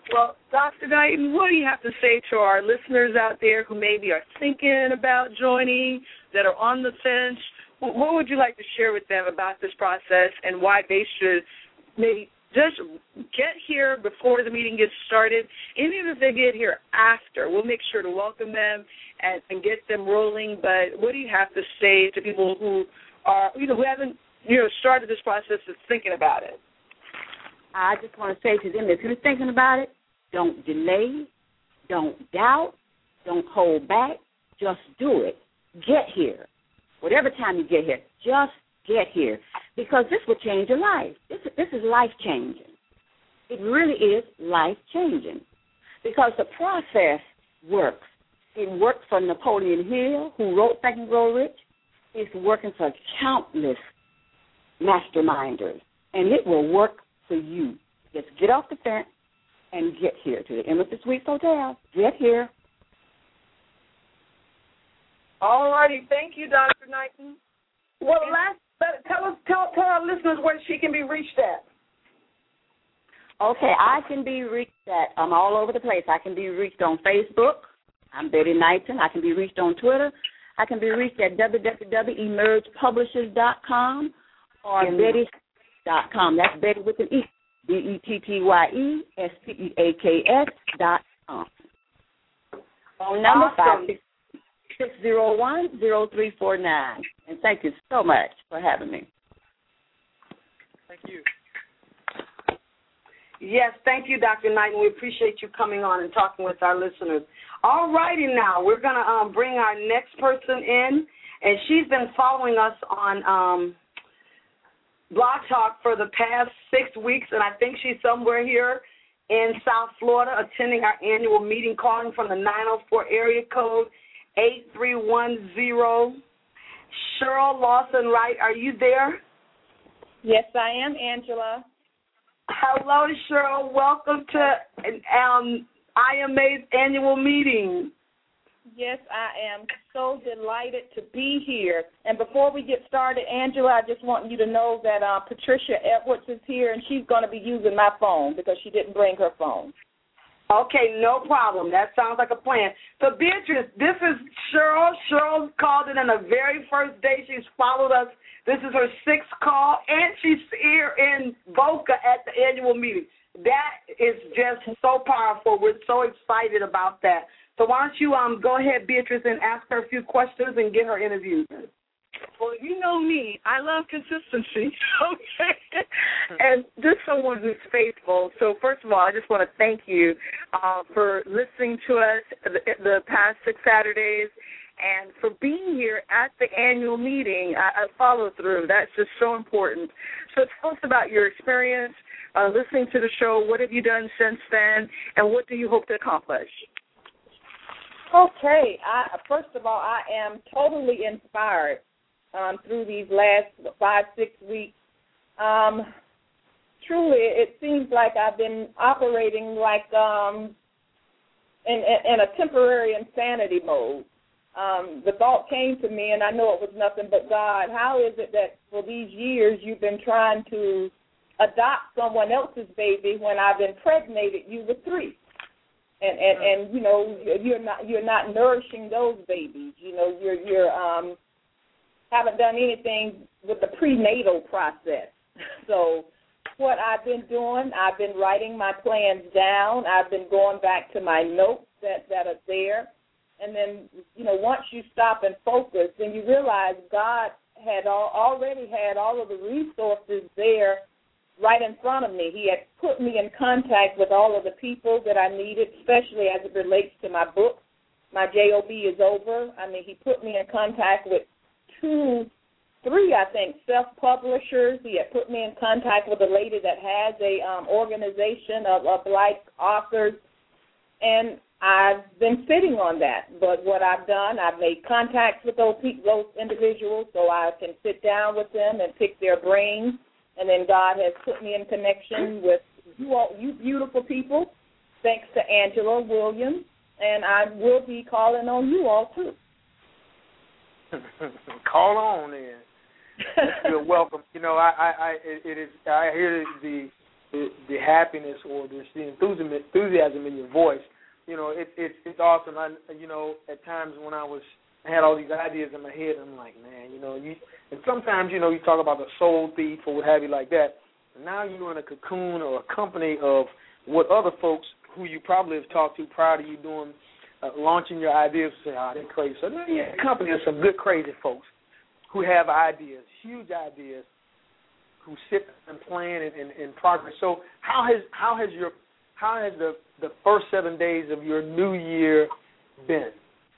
C: Well, Doctor Knighton, what do you have to say to our listeners out there who maybe are thinking about joining, that are on the fence? What would you like to share with them about this process and why they should maybe just get here before the meeting gets started? Even if they get here after, we'll make sure to welcome them and, and get them rolling. But what do you have to say to people who are, you know, who haven't, you know, started this process of thinking about it?
G: I just want to say to them, if you're thinking about it, don't delay, don't doubt, don't hold back, just do it. Get here. Whatever time you get here, just get here, because this will change your life. This, this is life-changing. It really is life-changing, because the process works. It worked for Napoleon Hill, who wrote Think and Grow Rich. It's working for countless masterminders, and it will work for you. Just get off the fence and get here to the Embassy Suites Hotel. Get here.
C: All righty. Thank you, Doctor Knighton.
B: Well, last, tell us, tell, tell our listeners where she can be reached at.
G: Okay, I can be reached at, I'm all over the place. I can be reached on Facebook. I'm Betty Knighton. I can be reached on Twitter. I can be reached at w w w dot emerge publishers dot com or Betty dot com. That's Betty with an E. B E T T Y E S P E A K S dot com. Phone number five six zero one zero three four nine. And thank you so much for having me.
D: Thank you.
B: Yes, thank you, Doctor Knighton. We appreciate you coming on and talking with our listeners. All righty now, we're going to um, bring our next person in, and she's been following us on um, Blog Talk for the past six weeks, and I think she's somewhere here in South Florida attending our annual meeting, calling from the nine oh four area code eight three one zero. Cheryl Lawson-Wright, are you there?
H: Yes, I am, Angela.
B: Hello, Cheryl. Welcome to um, I M A's annual meeting.
H: Yes, I am so delighted to be here. And before we get started, Angela, I just want you to know that uh, Patricia Edwards is here, and she's going to be using my phone because she didn't bring her phone.
B: Okay, no problem. That sounds like a plan. So, Beatrice, this is Cheryl. Cheryl called in on the very first day. She's followed us. This is her sixth call, and she's here in Boca at the annual meeting. That is just so powerful. We're so excited about that. So why don't you um go ahead, Beatrice, and ask her a few questions and get her interviewed.
C: Well, you know me. I love consistency. Okay. And just someone who's faithful. So first of all, I just want to thank you uh, for listening to us the, the past six Saturdays and for being here at the annual meeting. I, I follow through. That's just so important. So tell us about your experience uh, listening to the show. What have you done since then, and what do you hope to accomplish?
H: Okay. I, first of all, I am totally inspired um, through these last five, six weeks. Um, truly, it seems like I've been operating like um, in, in, in a temporary insanity mode. Um, the thought came to me, and I know it was nothing but God. How is it that for these years you've been trying to adopt someone else's baby when I've impregnated you with three? And, and and you know you're not you're not nourishing those babies. You know you're you're um haven't done anything with the prenatal process. So what I've been doing, I've been writing my plans down. I've been going back to my notes that, that are there. And then, you know, once you stop and focus, then you realize God had all, already had all of the resources there right in front of me. He had put me in contact with all of the people that I needed, especially as it relates to my book. My J O B is over. I mean, he put me in contact with two, three, I think, self-publishers. He had put me in contact with a lady that has a um, organization of, of like authors, and I've been sitting on that. But what I've done, I've made contacts with those people, those individuals, so I can sit down with them and pick their brains. And then God has put me in connection with you all, you beautiful people, thanks to Angela Williams, and I will be calling on you all too.
D: Call on in. You're welcome. You know, I, I, I it is. I hear the the, the happiness or the, the enthusiasm, enthusiasm in your voice. You know, it, it, it's awesome. I, you know, at times when I was I had all these ideas in my head, I'm like, man, you know, you. And sometimes, you know, you talk about the soul thief or what have you like that. And now you're in a cocoon or a company of what other folks who you probably have talked to prior to you doing uh, launching your ideas say, oh, they're crazy. So you're in a company of some good crazy folks who have ideas, huge ideas, who sit and plan and, and, and progress. So how has how has your how has the, the first seven days of your new year been?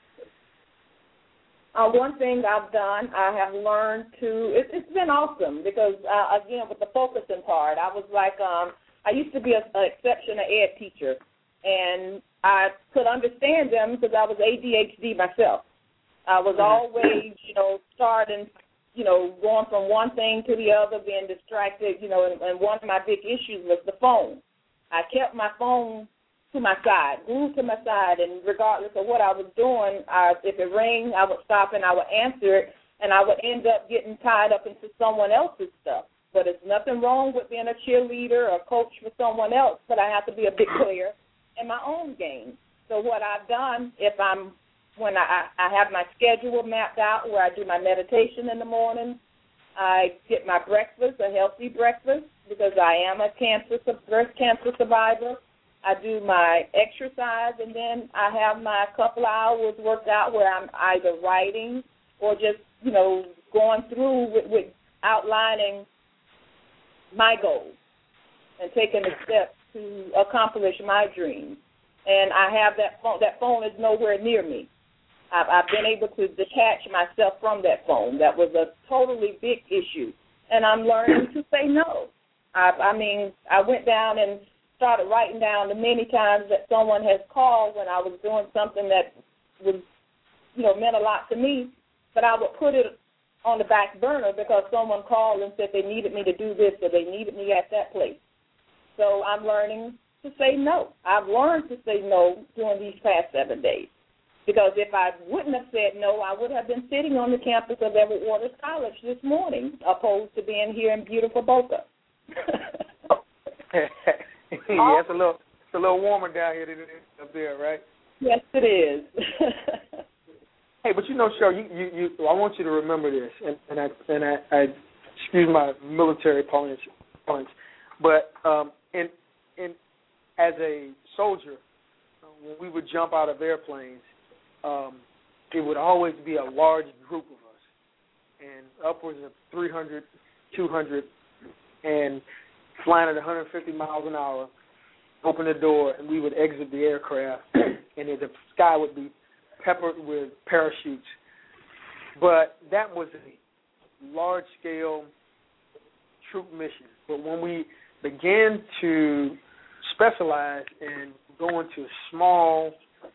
H: Uh, one thing I've done, I have learned to, it, it's been awesome because, uh, again, with the focusing part, I was like, um, I used to be an exceptional ed teacher, and I could understand them because I was A D H D myself. I was always, you know, starting, you know, going from one thing to the other, being distracted, you know, and, and one of my big issues was the phone. I kept my phone to my side, glued to my side, and regardless of what I was doing, I, if it rang, I would stop and I would answer it, and I would end up getting tied up into someone else's stuff. But there's nothing wrong with being a cheerleader or coach for someone else, but I have to be a big player in my own game. So what I've done, if I'm, when I, I have my schedule mapped out where I do my meditation in the morning, I get my breakfast, a healthy breakfast, because I am a cancer, breast cancer survivor. I do my exercise, and then I have my couple of hours worked out where I'm either writing or just, you know, going through with, with outlining my goals and taking the steps to accomplish my dreams. And I have that phone. That phone is nowhere near me. I've, I've been able to detach myself from that phone. That was a totally big issue. And I'm learning to say no. I, I mean, I went down and started writing down the many times that someone has called when I was doing something that was, you know, meant a lot to me, but I would put it on the back burner because someone called and said they needed me to do this or they needed me at that place. So I'm learning to say no. I've learned to say no during these past seven days because if I wouldn't have said no, I would have been sitting on the campus of Edward Waters College this morning opposed to being here in beautiful Boca.
D: Yeah, it's a little, it's a little warmer down here than it is up there, right?
H: Yes, it is.
D: Hey, but you know, Cheryl, you, you, you, I want you to remember this, and, and I, and I, I, excuse my military points, points, but um, in, in, as a soldier, when we would jump out of airplanes, um, it would always be a large group of us, and upwards of three hundred, two hundred, and flying at one hundred fifty miles an hour, open the door, and we would exit the aircraft, and the sky would be peppered with parachutes. But that was a large-scale troop mission. But when we began to specialize and go into small,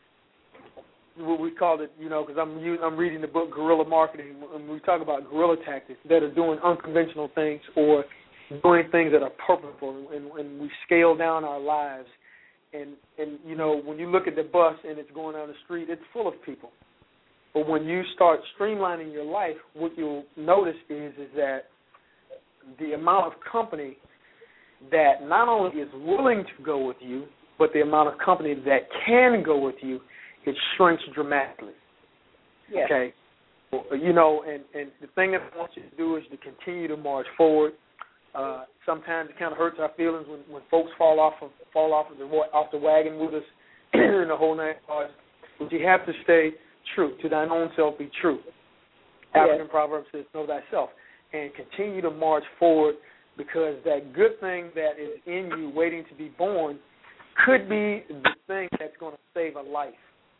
D: what we called it, you know, because I'm I'm reading the book Guerrilla Marketing, and we talk about guerrilla tactics that are doing unconventional things or doing things that are purposeful, and, and we scale down our lives. And, and, you know, when you look at the bus and it's going down the street, it's full of people. But when you start streamlining your life, what you'll notice is, is that the amount of company that not only is willing to go with you, but the amount of company that can go with you, it shrinks dramatically.
H: Yes.
D: Okay? You know, and, and the thing that I want you to do is to continue to march forward. Uh, sometimes it kind of hurts our feelings when, when folks fall off of fall off of the off the wagon with us in the whole nine yards. But you have to stay true to thine own self. Be true. African
H: yes.
D: proverb says, "Know thyself," and continue to march forward because that good thing that is in you, waiting to be born, could be the thing that's going to save a life.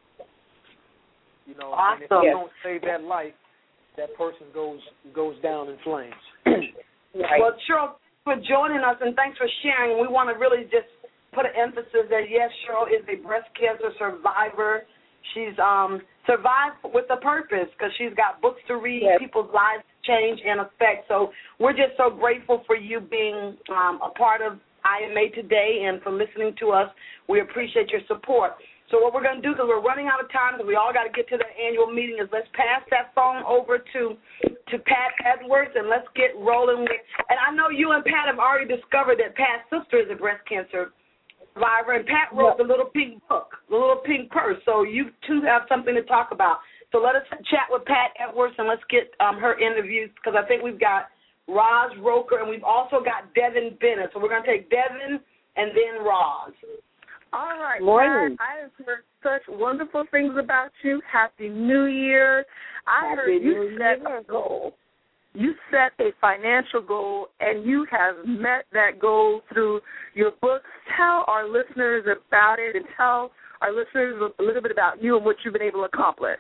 D: You know,
B: awesome.
D: And if you
H: yes.
D: don't save that life, that person goes goes down in flames.
H: Right.
B: Well, Cheryl, thanks for joining us and thanks for sharing. We want to really just put an emphasis that, yes, Cheryl is a breast cancer survivor. She's um, survived with a purpose because she's got books to read,
H: yes.
B: people's lives change and affect. So we're just so grateful for you being um, a part of I M A today and for listening to us. We appreciate your support. So what we're going to do, because we're running out of time, because we all got to get to the annual meeting, is let's pass that phone over to to Pat Edwards, and let's get rolling with. And I know you and Pat have already discovered that Pat's sister is a breast cancer survivor, and Pat wrote the Little Pink Book, the Little Pink Purse. So you two have something to talk about. So let us chat with Pat Edwards, and let's get um, her interviews, because I think we've got Roz Roker, and we've also got Devin Bennett. So we're going to take Devin and then Roz.
C: All right,
B: Morning.
C: Pat, I have heard such wonderful things about you. Happy New Year. I
B: Happy
C: heard you
B: New
C: set
B: Year.
C: a goal. You set a financial goal, and you have met that goal through your books. Tell our listeners about it, and tell our listeners a little bit about you and what you've been able to accomplish.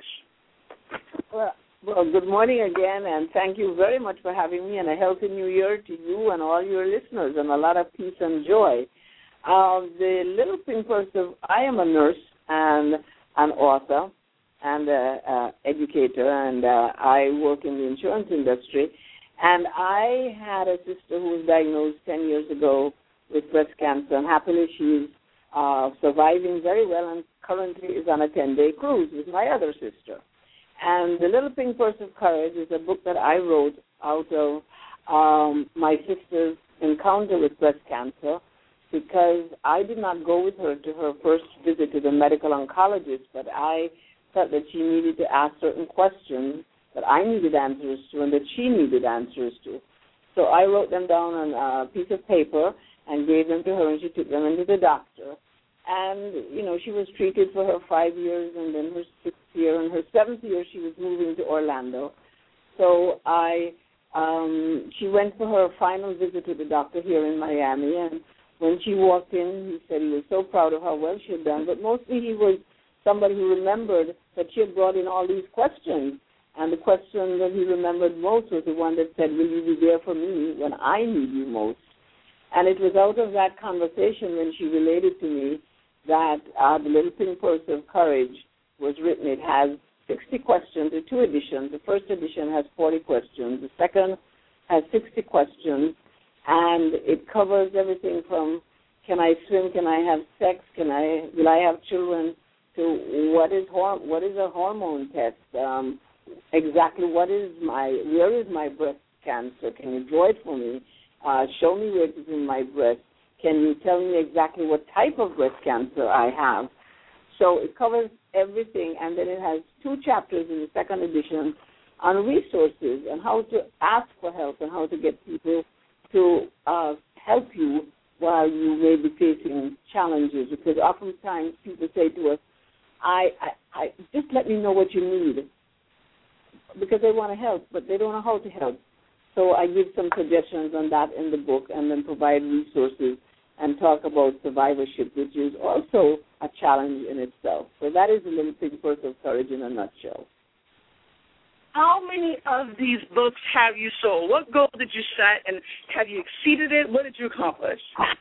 I: Well, well, good morning again, and thank you very much for having me, and a healthy new year to you and all your listeners, and a lot of peace and joy. Uh, the Little Pink Purse of, I am a nurse and an author and an educator, and uh, I work in the insurance industry. And I had a sister who was diagnosed ten years ago with breast cancer, and happily she's uh, surviving very well and currently is on a ten-day cruise with my other sister. And The Little Pink Purse of Courage is a book that I wrote out of um, my sister's encounter with breast cancer, because I did not go with her to her first visit to the medical oncologist, but I felt that she needed to ask certain questions that I needed answers to and that she needed answers to. So I wrote them down on a piece of paper and gave them to her, and she took them into the doctor. And, you know, she was treated for her five years, and then her sixth year, and her seventh year she was moving to Orlando. So I, um, she went for her final visit to the doctor here in Miami, and when she walked in, he said he was so proud of how well she had done, but mostly he was somebody who remembered that she had brought in all these questions, and the question that he remembered most was the one that said, will you be there for me when I need you most? And it was out of that conversation when she related to me that uh, The Little Pink Purse of Courage was written. It has sixty questions, the two editions. The first edition has forty questions. The second has sixty questions. And it covers everything from can I swim, can I have sex, can I will I have children, to what is hor- what is a hormone test, um, exactly what is my where is my breast cancer? Can you draw it for me? Uh, show me where it is in my breast. Can you tell me exactly what type of breast cancer I have? So it covers everything, and then it has two chapters in the second edition on resources and how to ask for help and how to get people to uh, help you while you may be facing challenges, because oftentimes people say to us, I, I, I just let me know what you need, because they want to help, but they don't know how to help. So I give some suggestions on that in the book, and then provide resources and talk about survivorship, which is also a challenge in itself. So that is a Little Pink Purse of Courage in a nutshell.
C: How many of these books have you sold? What goal did you set, and have you exceeded it? What did you accomplish?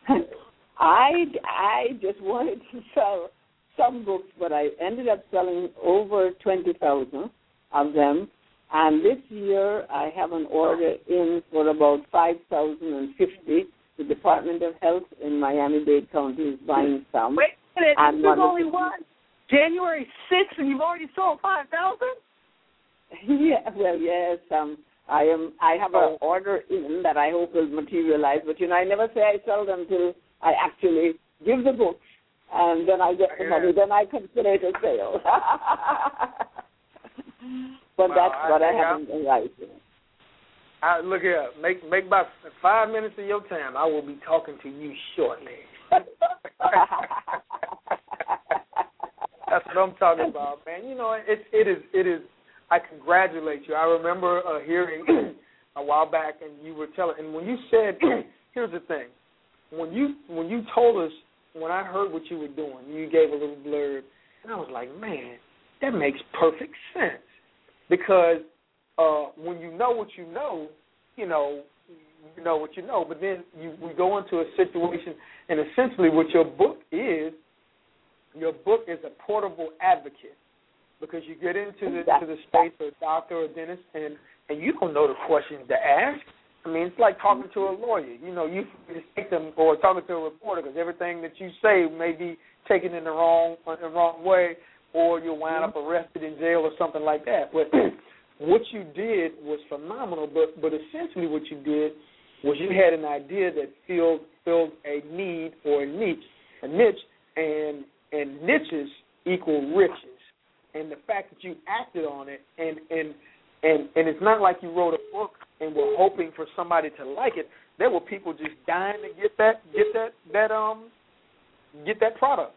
I: I, I just wanted to sell some books, but I ended up selling over twenty thousand of them. And this year I have an order in for about five thousand fifty. The Department of Health in Miami-Dade County is buying some.
C: Wait a minute,
I: and
C: there's only one. January sixth, and you've already sold five thousand?
I: Yeah, well, yes. Um, I am. I have an order in that I hope will materialize. But you know, I never say I sell them till I actually give the books, and then I get the money. Then I consider it a sale. But
D: well,
I: that's
D: I,
I: what I,
D: I
I: have in the writing.
D: I, look here, make make about five minutes of your time. I will be talking to you shortly. That's what I'm talking about, man. You know, it it is it is. I congratulate you. I remember uh, hearing a while back, and you were telling, and when you said, here's the thing, when you when you told us, when I heard what you were doing, you gave a little blurb, and I was like, man, that makes perfect sense, because uh, when you know what you know, you know, you know what you know, but then you we go into a situation, and essentially what your book is, your book is a portable advocate. Because you get into the to the space of a doctor or a dentist, and, and you don't know the questions to ask. I mean, it's like talking to a lawyer. You know, you just take them, or talking to a reporter, because everything that you say may be taken in the wrong in the wrong way, or you'll wind up arrested in jail or something like that. But what you did was phenomenal. But but essentially, what you did was you had an idea that filled filled a need or a niche, a niche, and and niches equal riches. And the fact that you acted on it, and and and and it's not like you wrote a book and were hoping for somebody to like it. There were people just dying to get that get that that um get that product.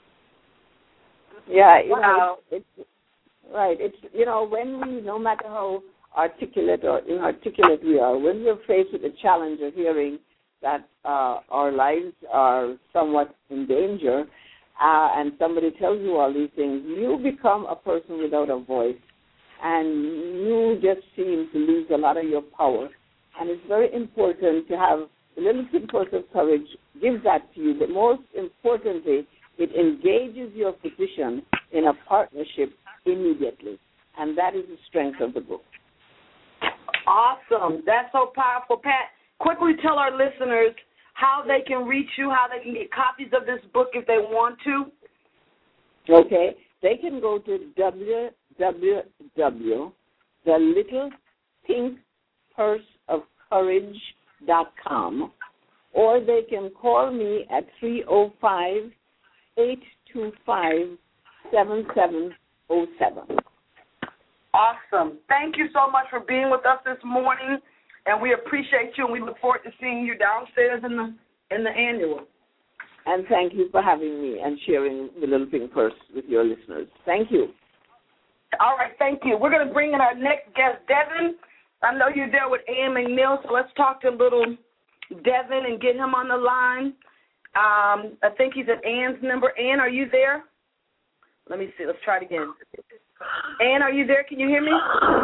I: Yeah, you
C: wow.
I: know, it's right. It's you know when we, no matter how articulate or inarticulate we are, when we're faced with the challenge of hearing that uh, our lives are somewhat in danger, uh, and somebody tells you all these things, you become a person without a voice. And you just seem to lose a lot of your power. And it's very important to have a little impulse of courage, gives that to you, but most importantly, it engages your physician in a partnership immediately. And that is the strength of the book.
B: Awesome. That's so powerful. Pat, quickly tell our listeners how they can reach you, how they can get copies of this book if they want to.
I: Okay. They can go to w w w dot the little pink purse of courage dot com, or they can call me at three oh five, eight two five, seven seven oh seven.
B: Awesome. Thank you so much for being with us this morning, and we appreciate you, and we look forward to seeing you downstairs in the in the annual.
I: And thank you for having me and sharing the Little Pink Purse with your listeners. Thank you.
B: All right, thank you. We're going to bring in our next guest, Devin. I know you're there with Ann McNeil, so let's talk to little Devin and get him on the line. Um, I think he's at Ann's number. Ann, are you there? Let me see. Let's try it again. Ann, are you there? Can you hear me?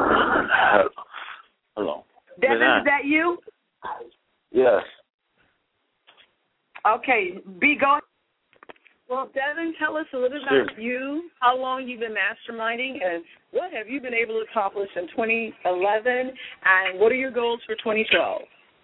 J: Hello.
B: Devin, is that you?
J: Yes.
B: Okay. B, go.
C: Well, Devin, tell us a little bit
J: Sure.
C: about you, how long you've been masterminding, and what have you been able to accomplish in twenty eleven, and what are your goals for twenty twelve?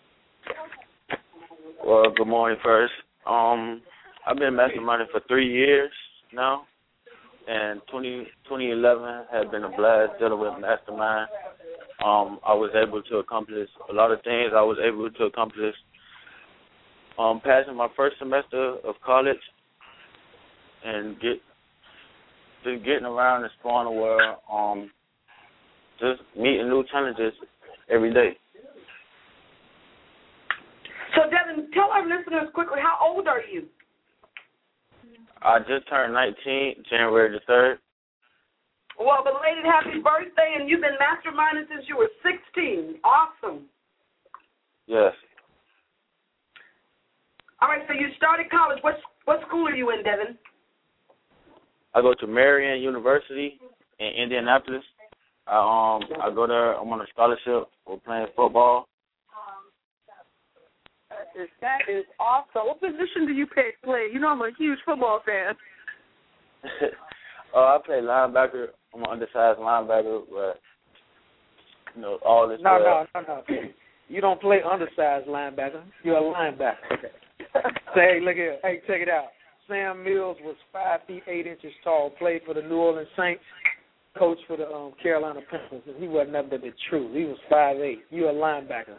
J: Well, good morning first. Um, I've been masterminding for three years now, and twenty, twenty eleven has been a blast dealing with Mastermind. Um, I was able to accomplish a lot of things. I was able to accomplish um, passing my first semester of college and get just getting around and exploring the world, um, just meeting new challenges every day.
B: So, Devin, tell our listeners quickly, how old are you?
J: I just turned nineteen, January the third.
B: Well, belated happy birthday, and you've been masterminding since you were sixteen. Awesome.
J: Yes.
B: All right, so you started college. What, what school are you in, Devin?
J: I go to Marian University in Indianapolis. I um I go there. I'm on a scholarship for playing football.
C: That is, that is awesome. What position do you play? You know I'm a huge football fan.
J: Oh, I play linebacker. I'm an undersized linebacker, but you know all this.
D: No,
J: well.
D: no, no, no. You don't play undersized linebacker. You're a linebacker. Okay. Say, hey, look here. Hey, check it out. Sam Mills was five feet eight inches tall. Played for the New Orleans Saints. Coached for the um, Carolina Panthers. And he wasn't nothing but the truth. He was five eight. You're a linebacker.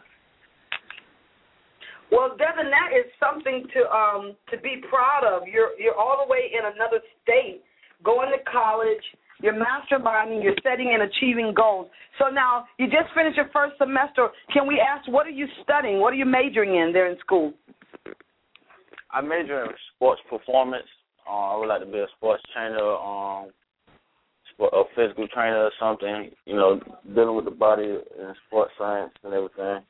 B: Well, Devin, that is something to um to be proud of. You're you're all the way in another state, going to college. You're masterminding. You're setting and achieving goals. So now you just finished your first semester. Can we ask, what are you studying? What are you majoring in there in school?
J: I major in sports performance. Uh, I would like to be a sports trainer, um, sport, a physical trainer or something. You know, dealing with the body and sports science and everything.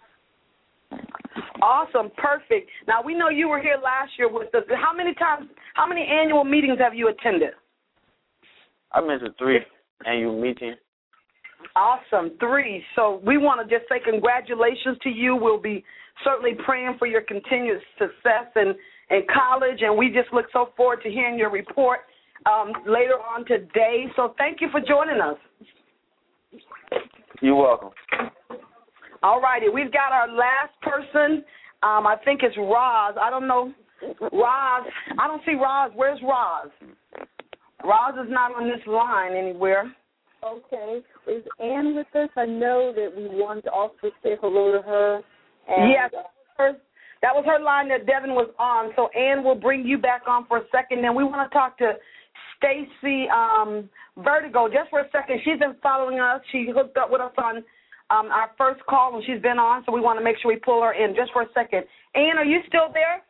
B: Awesome, perfect. Now we know you were here last year with us. How many times? How many annual meetings have you attended?
J: I've been to three annual meetings.
B: Awesome, three. So we want to just say congratulations to you. We'll be certainly praying for your continued success in, in college, and we just look so forward to hearing your report um, later on today. So thank you for joining us.
J: You're welcome.
B: All righty. We've got our last person. Um, I think it's Roz. I don't know. Roz. I don't see Roz. Where's Roz? Roz is not on this line anywhere.
K: Okay. Is Ann with us? I know that we wanted to also say hello to her. And,
B: yes. Uh, that was her line that Devin was on. So Ann will bring you back on for a second. Then we want to talk to Stacy um, Vertigo just for a second. She's been following us. She hooked up with us on um, our first call when she's been on, so we want to make sure we pull her in just for a second. Ann, are you still there?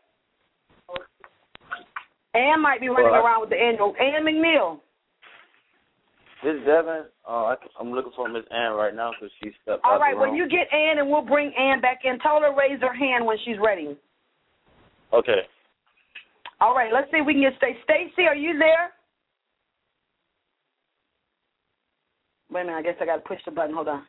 B: Ann might be running well, around with the annual. Ann McNeil.
J: This is Devin. Uh, I, I'm looking for Miss Ann right now because she stepped
B: All
J: out
B: right,
J: the room.
B: well, you get Ann and we'll bring Ann back in. Tell her to raise her hand when she's ready.
J: Okay.
B: All right, let's see if we can get Stacy. Stacy, are you there? Wait a minute, I guess I got to push the button. Hold on.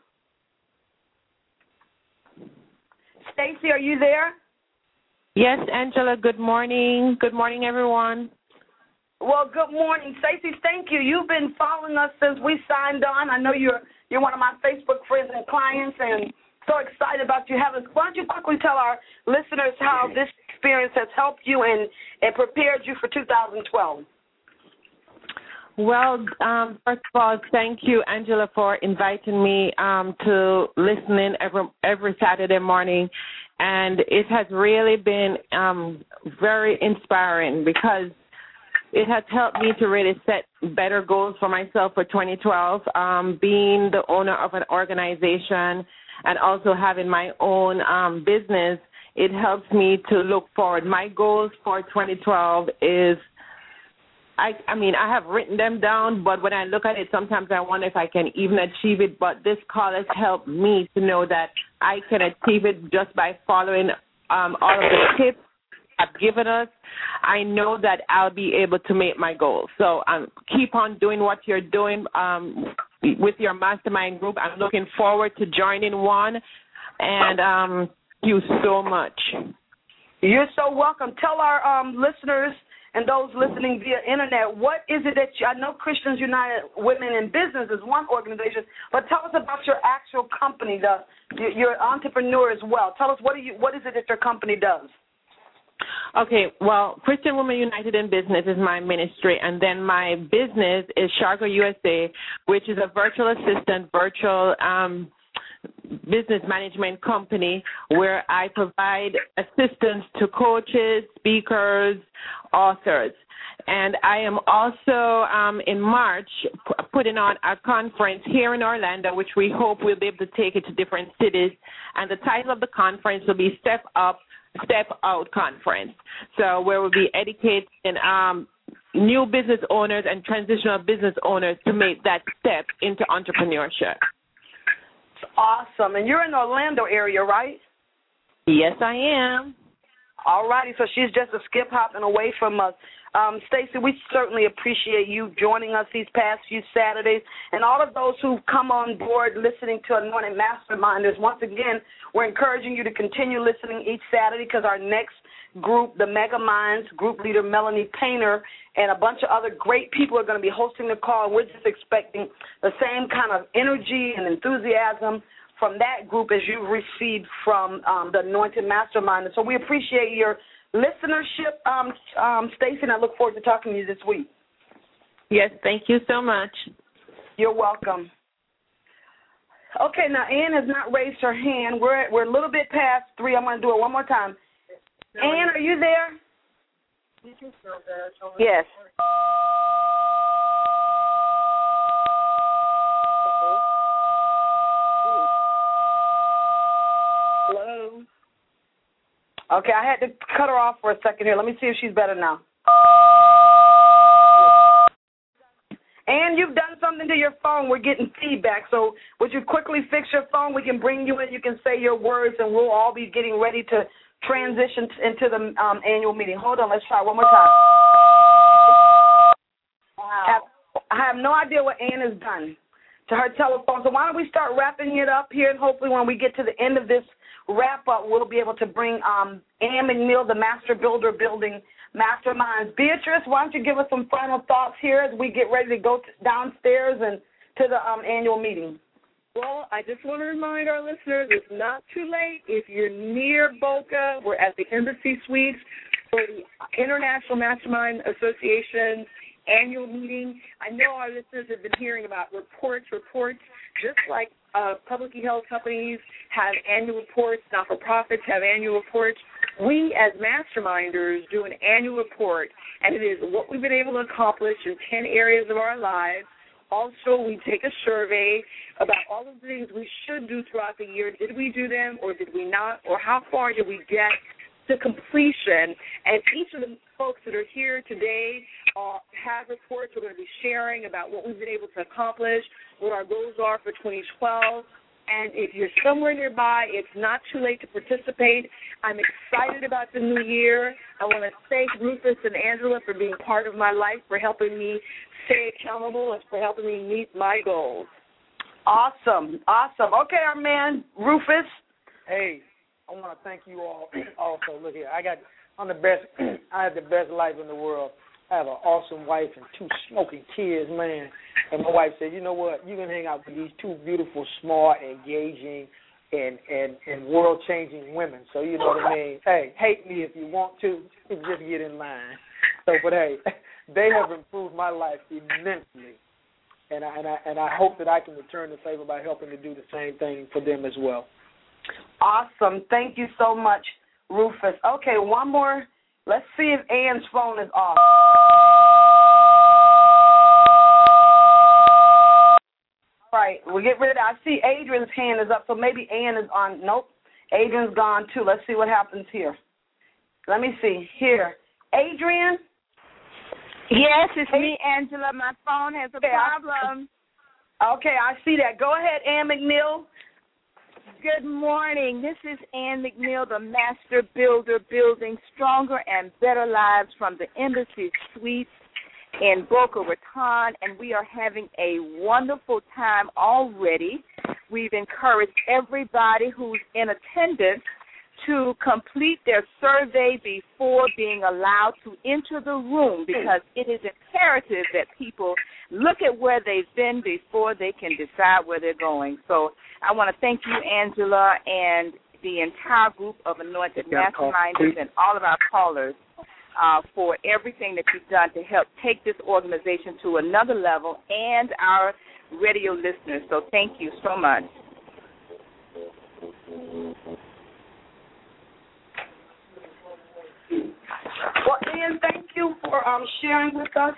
B: Stacy, are you there?
L: Yes, Angela, good morning. Good morning, everyone.
B: Well, good morning, Stacey. Thank you. You've been following us since we signed on. I know you're you're one of my Facebook friends and clients, and so excited about you having us. Why don't you quickly tell our listeners how this experience has helped you and, and prepared you for two thousand twelve?
L: Well, um, first of all, thank you, Angela, for inviting me um, to listen in every, every Saturday morning. And it has really been um, very inspiring because it has helped me to really set better goals for myself for twenty twelve. Um, being the owner of an organization and also having my own um, business, it helps me to look forward. My goals for twenty twelve is, I, I mean, I have written them down, but when I look at it, sometimes I wonder if I can even achieve it. But this call has helped me to know that I can achieve it just by following um, all of the tips have given us. I know that I'll be able to make my goals. So um, keep on doing what you're doing um, with your mastermind group. I'm looking forward to joining one, and um, thank you so much.
B: You're so welcome. Tell our um, listeners and those listening via internet, what is it that you, I know Christians United Women in Business is one organization, but tell us about your actual company. The, you're an entrepreneur as well. Tell us, what, do you, what is it that your company does?
L: Okay, well, Christian Women United in Business is my ministry, and then my business is Shargo U S A, which is a virtual assistant, virtual um, business management company where I provide assistance to coaches, speakers, authors. And I am also, um, in March, p- putting on a conference here in Orlando, which we hope we'll be able to take it to different cities. And the title of the conference will be Step Up, Step Out Conference. So where we'll be educating um, new business owners and transitional business owners to make that step into entrepreneurship.
B: Awesome. And you're in the Orlando area, right?
L: Yes, I am.
B: All righty. So she's just a skip hopping away from us. Um, Stacey, we certainly appreciate you joining us these past few Saturdays. And all of those who've come on board listening to Anointed Masterminders, once again, we're encouraging you to continue listening each Saturday because our next group, the Mega Minds, group leader Melanie Painter, and a bunch of other great people are going to be hosting the call. And we're just expecting the same kind of energy and enthusiasm from that group as you've received from um, the Anointed Masterminders. So we appreciate your listenership, um, um, Stacey, and I look forward to talking to you this week.
L: Yes, thank you so much.
B: You're welcome. Okay, now Ann has not raised her hand. We're we're a little bit past three. I'm going to do it one more time. No, Ann, are you there?
K: Yes.
B: Hello. Okay, I had to cut her off for a second here. Let me see if she's better now. And you've done something to your phone. We're getting feedback. So would you quickly fix your phone? We can bring you in. You can say your words, and we'll all be getting ready to transition into the um, annual meeting. Hold on. Let's try one more time. Wow. I have, I have no idea what Ann has done to her telephone. So why don't we start wrapping it up here, and hopefully when we get to the end of this wrap-up, we'll be able to bring um, Ann McNeil, the Master Builder Building Masterminds. Beatrice, why don't you give us some final thoughts here as we get ready to go t- downstairs and to the um, annual meeting?
C: Well, I just want to remind our listeners it's not too late. If you're near Boca, we're at the Embassy Suites for the International Mastermind Association's annual meeting. I know our listeners have been hearing about reports, reports, just like uh, publicly held companies have annual reports, not-for-profits have annual reports. We, as masterminders, do an annual report, and it is what we've been able to accomplish in ten areas of our lives. Also, we take a survey about all of the things we should do throughout the year. Did we do them or did we not? Or how far did we get to completion? And each of the folks that are here today uh, have reports we're going to be sharing about what we've been able to accomplish, what our goals are for twenty twelve. And if you're somewhere nearby, it's not too late to participate. I'm excited about the new year. I want to thank Rufus and Angela for being part of my life, for helping me stay accountable, and for helping me meet my goals.
B: Awesome, awesome. Okay, our man, Rufus.
D: Hey, I want to thank you all also. Look here, I got, I'm the best, I have the best life in the world. I have an awesome wife and two smoking kids, man. And my wife said, you know what, you can hang out with these two beautiful, smart, engaging, and, and, and world-changing women. So you know what I mean? Hey, hate me if you want to, just get in line. So, but hey, they have improved my life immensely. And I, and I and I hope that I can return the favor by helping to do the same thing for them as well.
B: Awesome. Thank you so much, Rufus. Okay, one more. Let's see if Ann's phone is off. All right, we'll get rid of that. I see Adrian's hand is up, so maybe Ann is on. Nope, Adrian's gone too. Let's see what happens here. Let me see. Here. Adrian?
G: Yes, it's me, Angela. My phone has a
B: okay,
G: problem.
B: I, okay, I see that. Go ahead, Ann McNeil.
G: Good morning. This is Ann McNeil, the Master Builder, building stronger and better lives from the Embassy Suites in Boca Raton, and we are having a wonderful time already. We've encouraged everybody who's in attendance to complete their survey before being allowed to enter the room, because it is imperative that people look at where they've been before they can decide where they're going. So I want to thank you, Angela, and the entire group of Anointed Masterminders and all of our callers uh, for everything that you've done to help take this organization to another level, and our radio listeners. So thank you so much.
B: Well, Ian, thank you for um, sharing with us.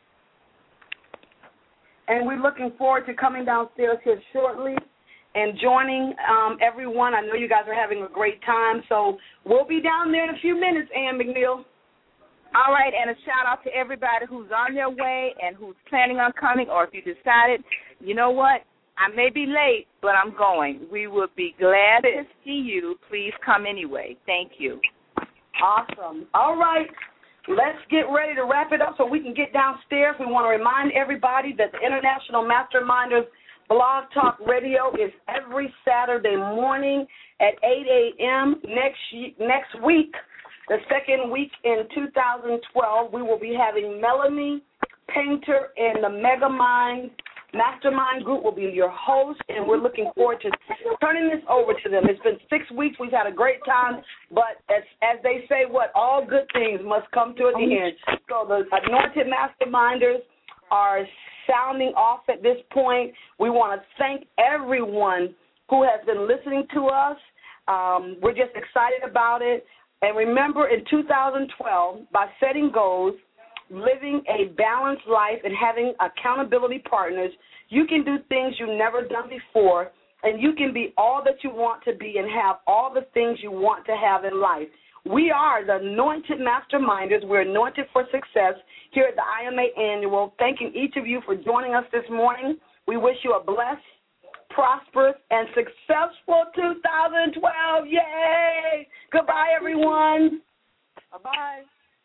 B: And we're looking forward to coming downstairs here shortly and joining um, everyone. I know you guys are having a great time, so we'll be down there in a few minutes, Ann McNeil.
G: All right, and a shout-out to everybody who's on their way and who's planning on coming, or if you decided, you know what, I may be late, but I'm going. We will be glad to see you. Please come anyway. Thank you.
B: Awesome. All right. Let's get ready to wrap it up so we can get downstairs. We want to remind everybody that the International Masterminders Blog Talk Radio is every Saturday morning at eight a.m. Next next week, the second week in two thousand twelve, we will be having Melanie Painter and the Mega Mind Mastermind Group will be your host, and we're looking forward to turning this over to them. It's been six weeks. We've had a great time, but as as they say, what all good things must come to an end. So the Anointed Masterminders are sounding off at this point. We want to thank everyone who has been listening to us. Um, we're just excited about it. And remember, in two thousand twelve, by setting goals, living a balanced life, and having accountability partners, you can do things you've never done before, and you can be all that you want to be and have all the things you want to have in life. We are the Anointed Masterminders. We're anointed for success here at the I M A Annual. Thanking each of you for joining us this morning. We wish you a blessed, prosperous, and successful two thousand twelve. Yay! Goodbye, everyone.
C: Bye-bye.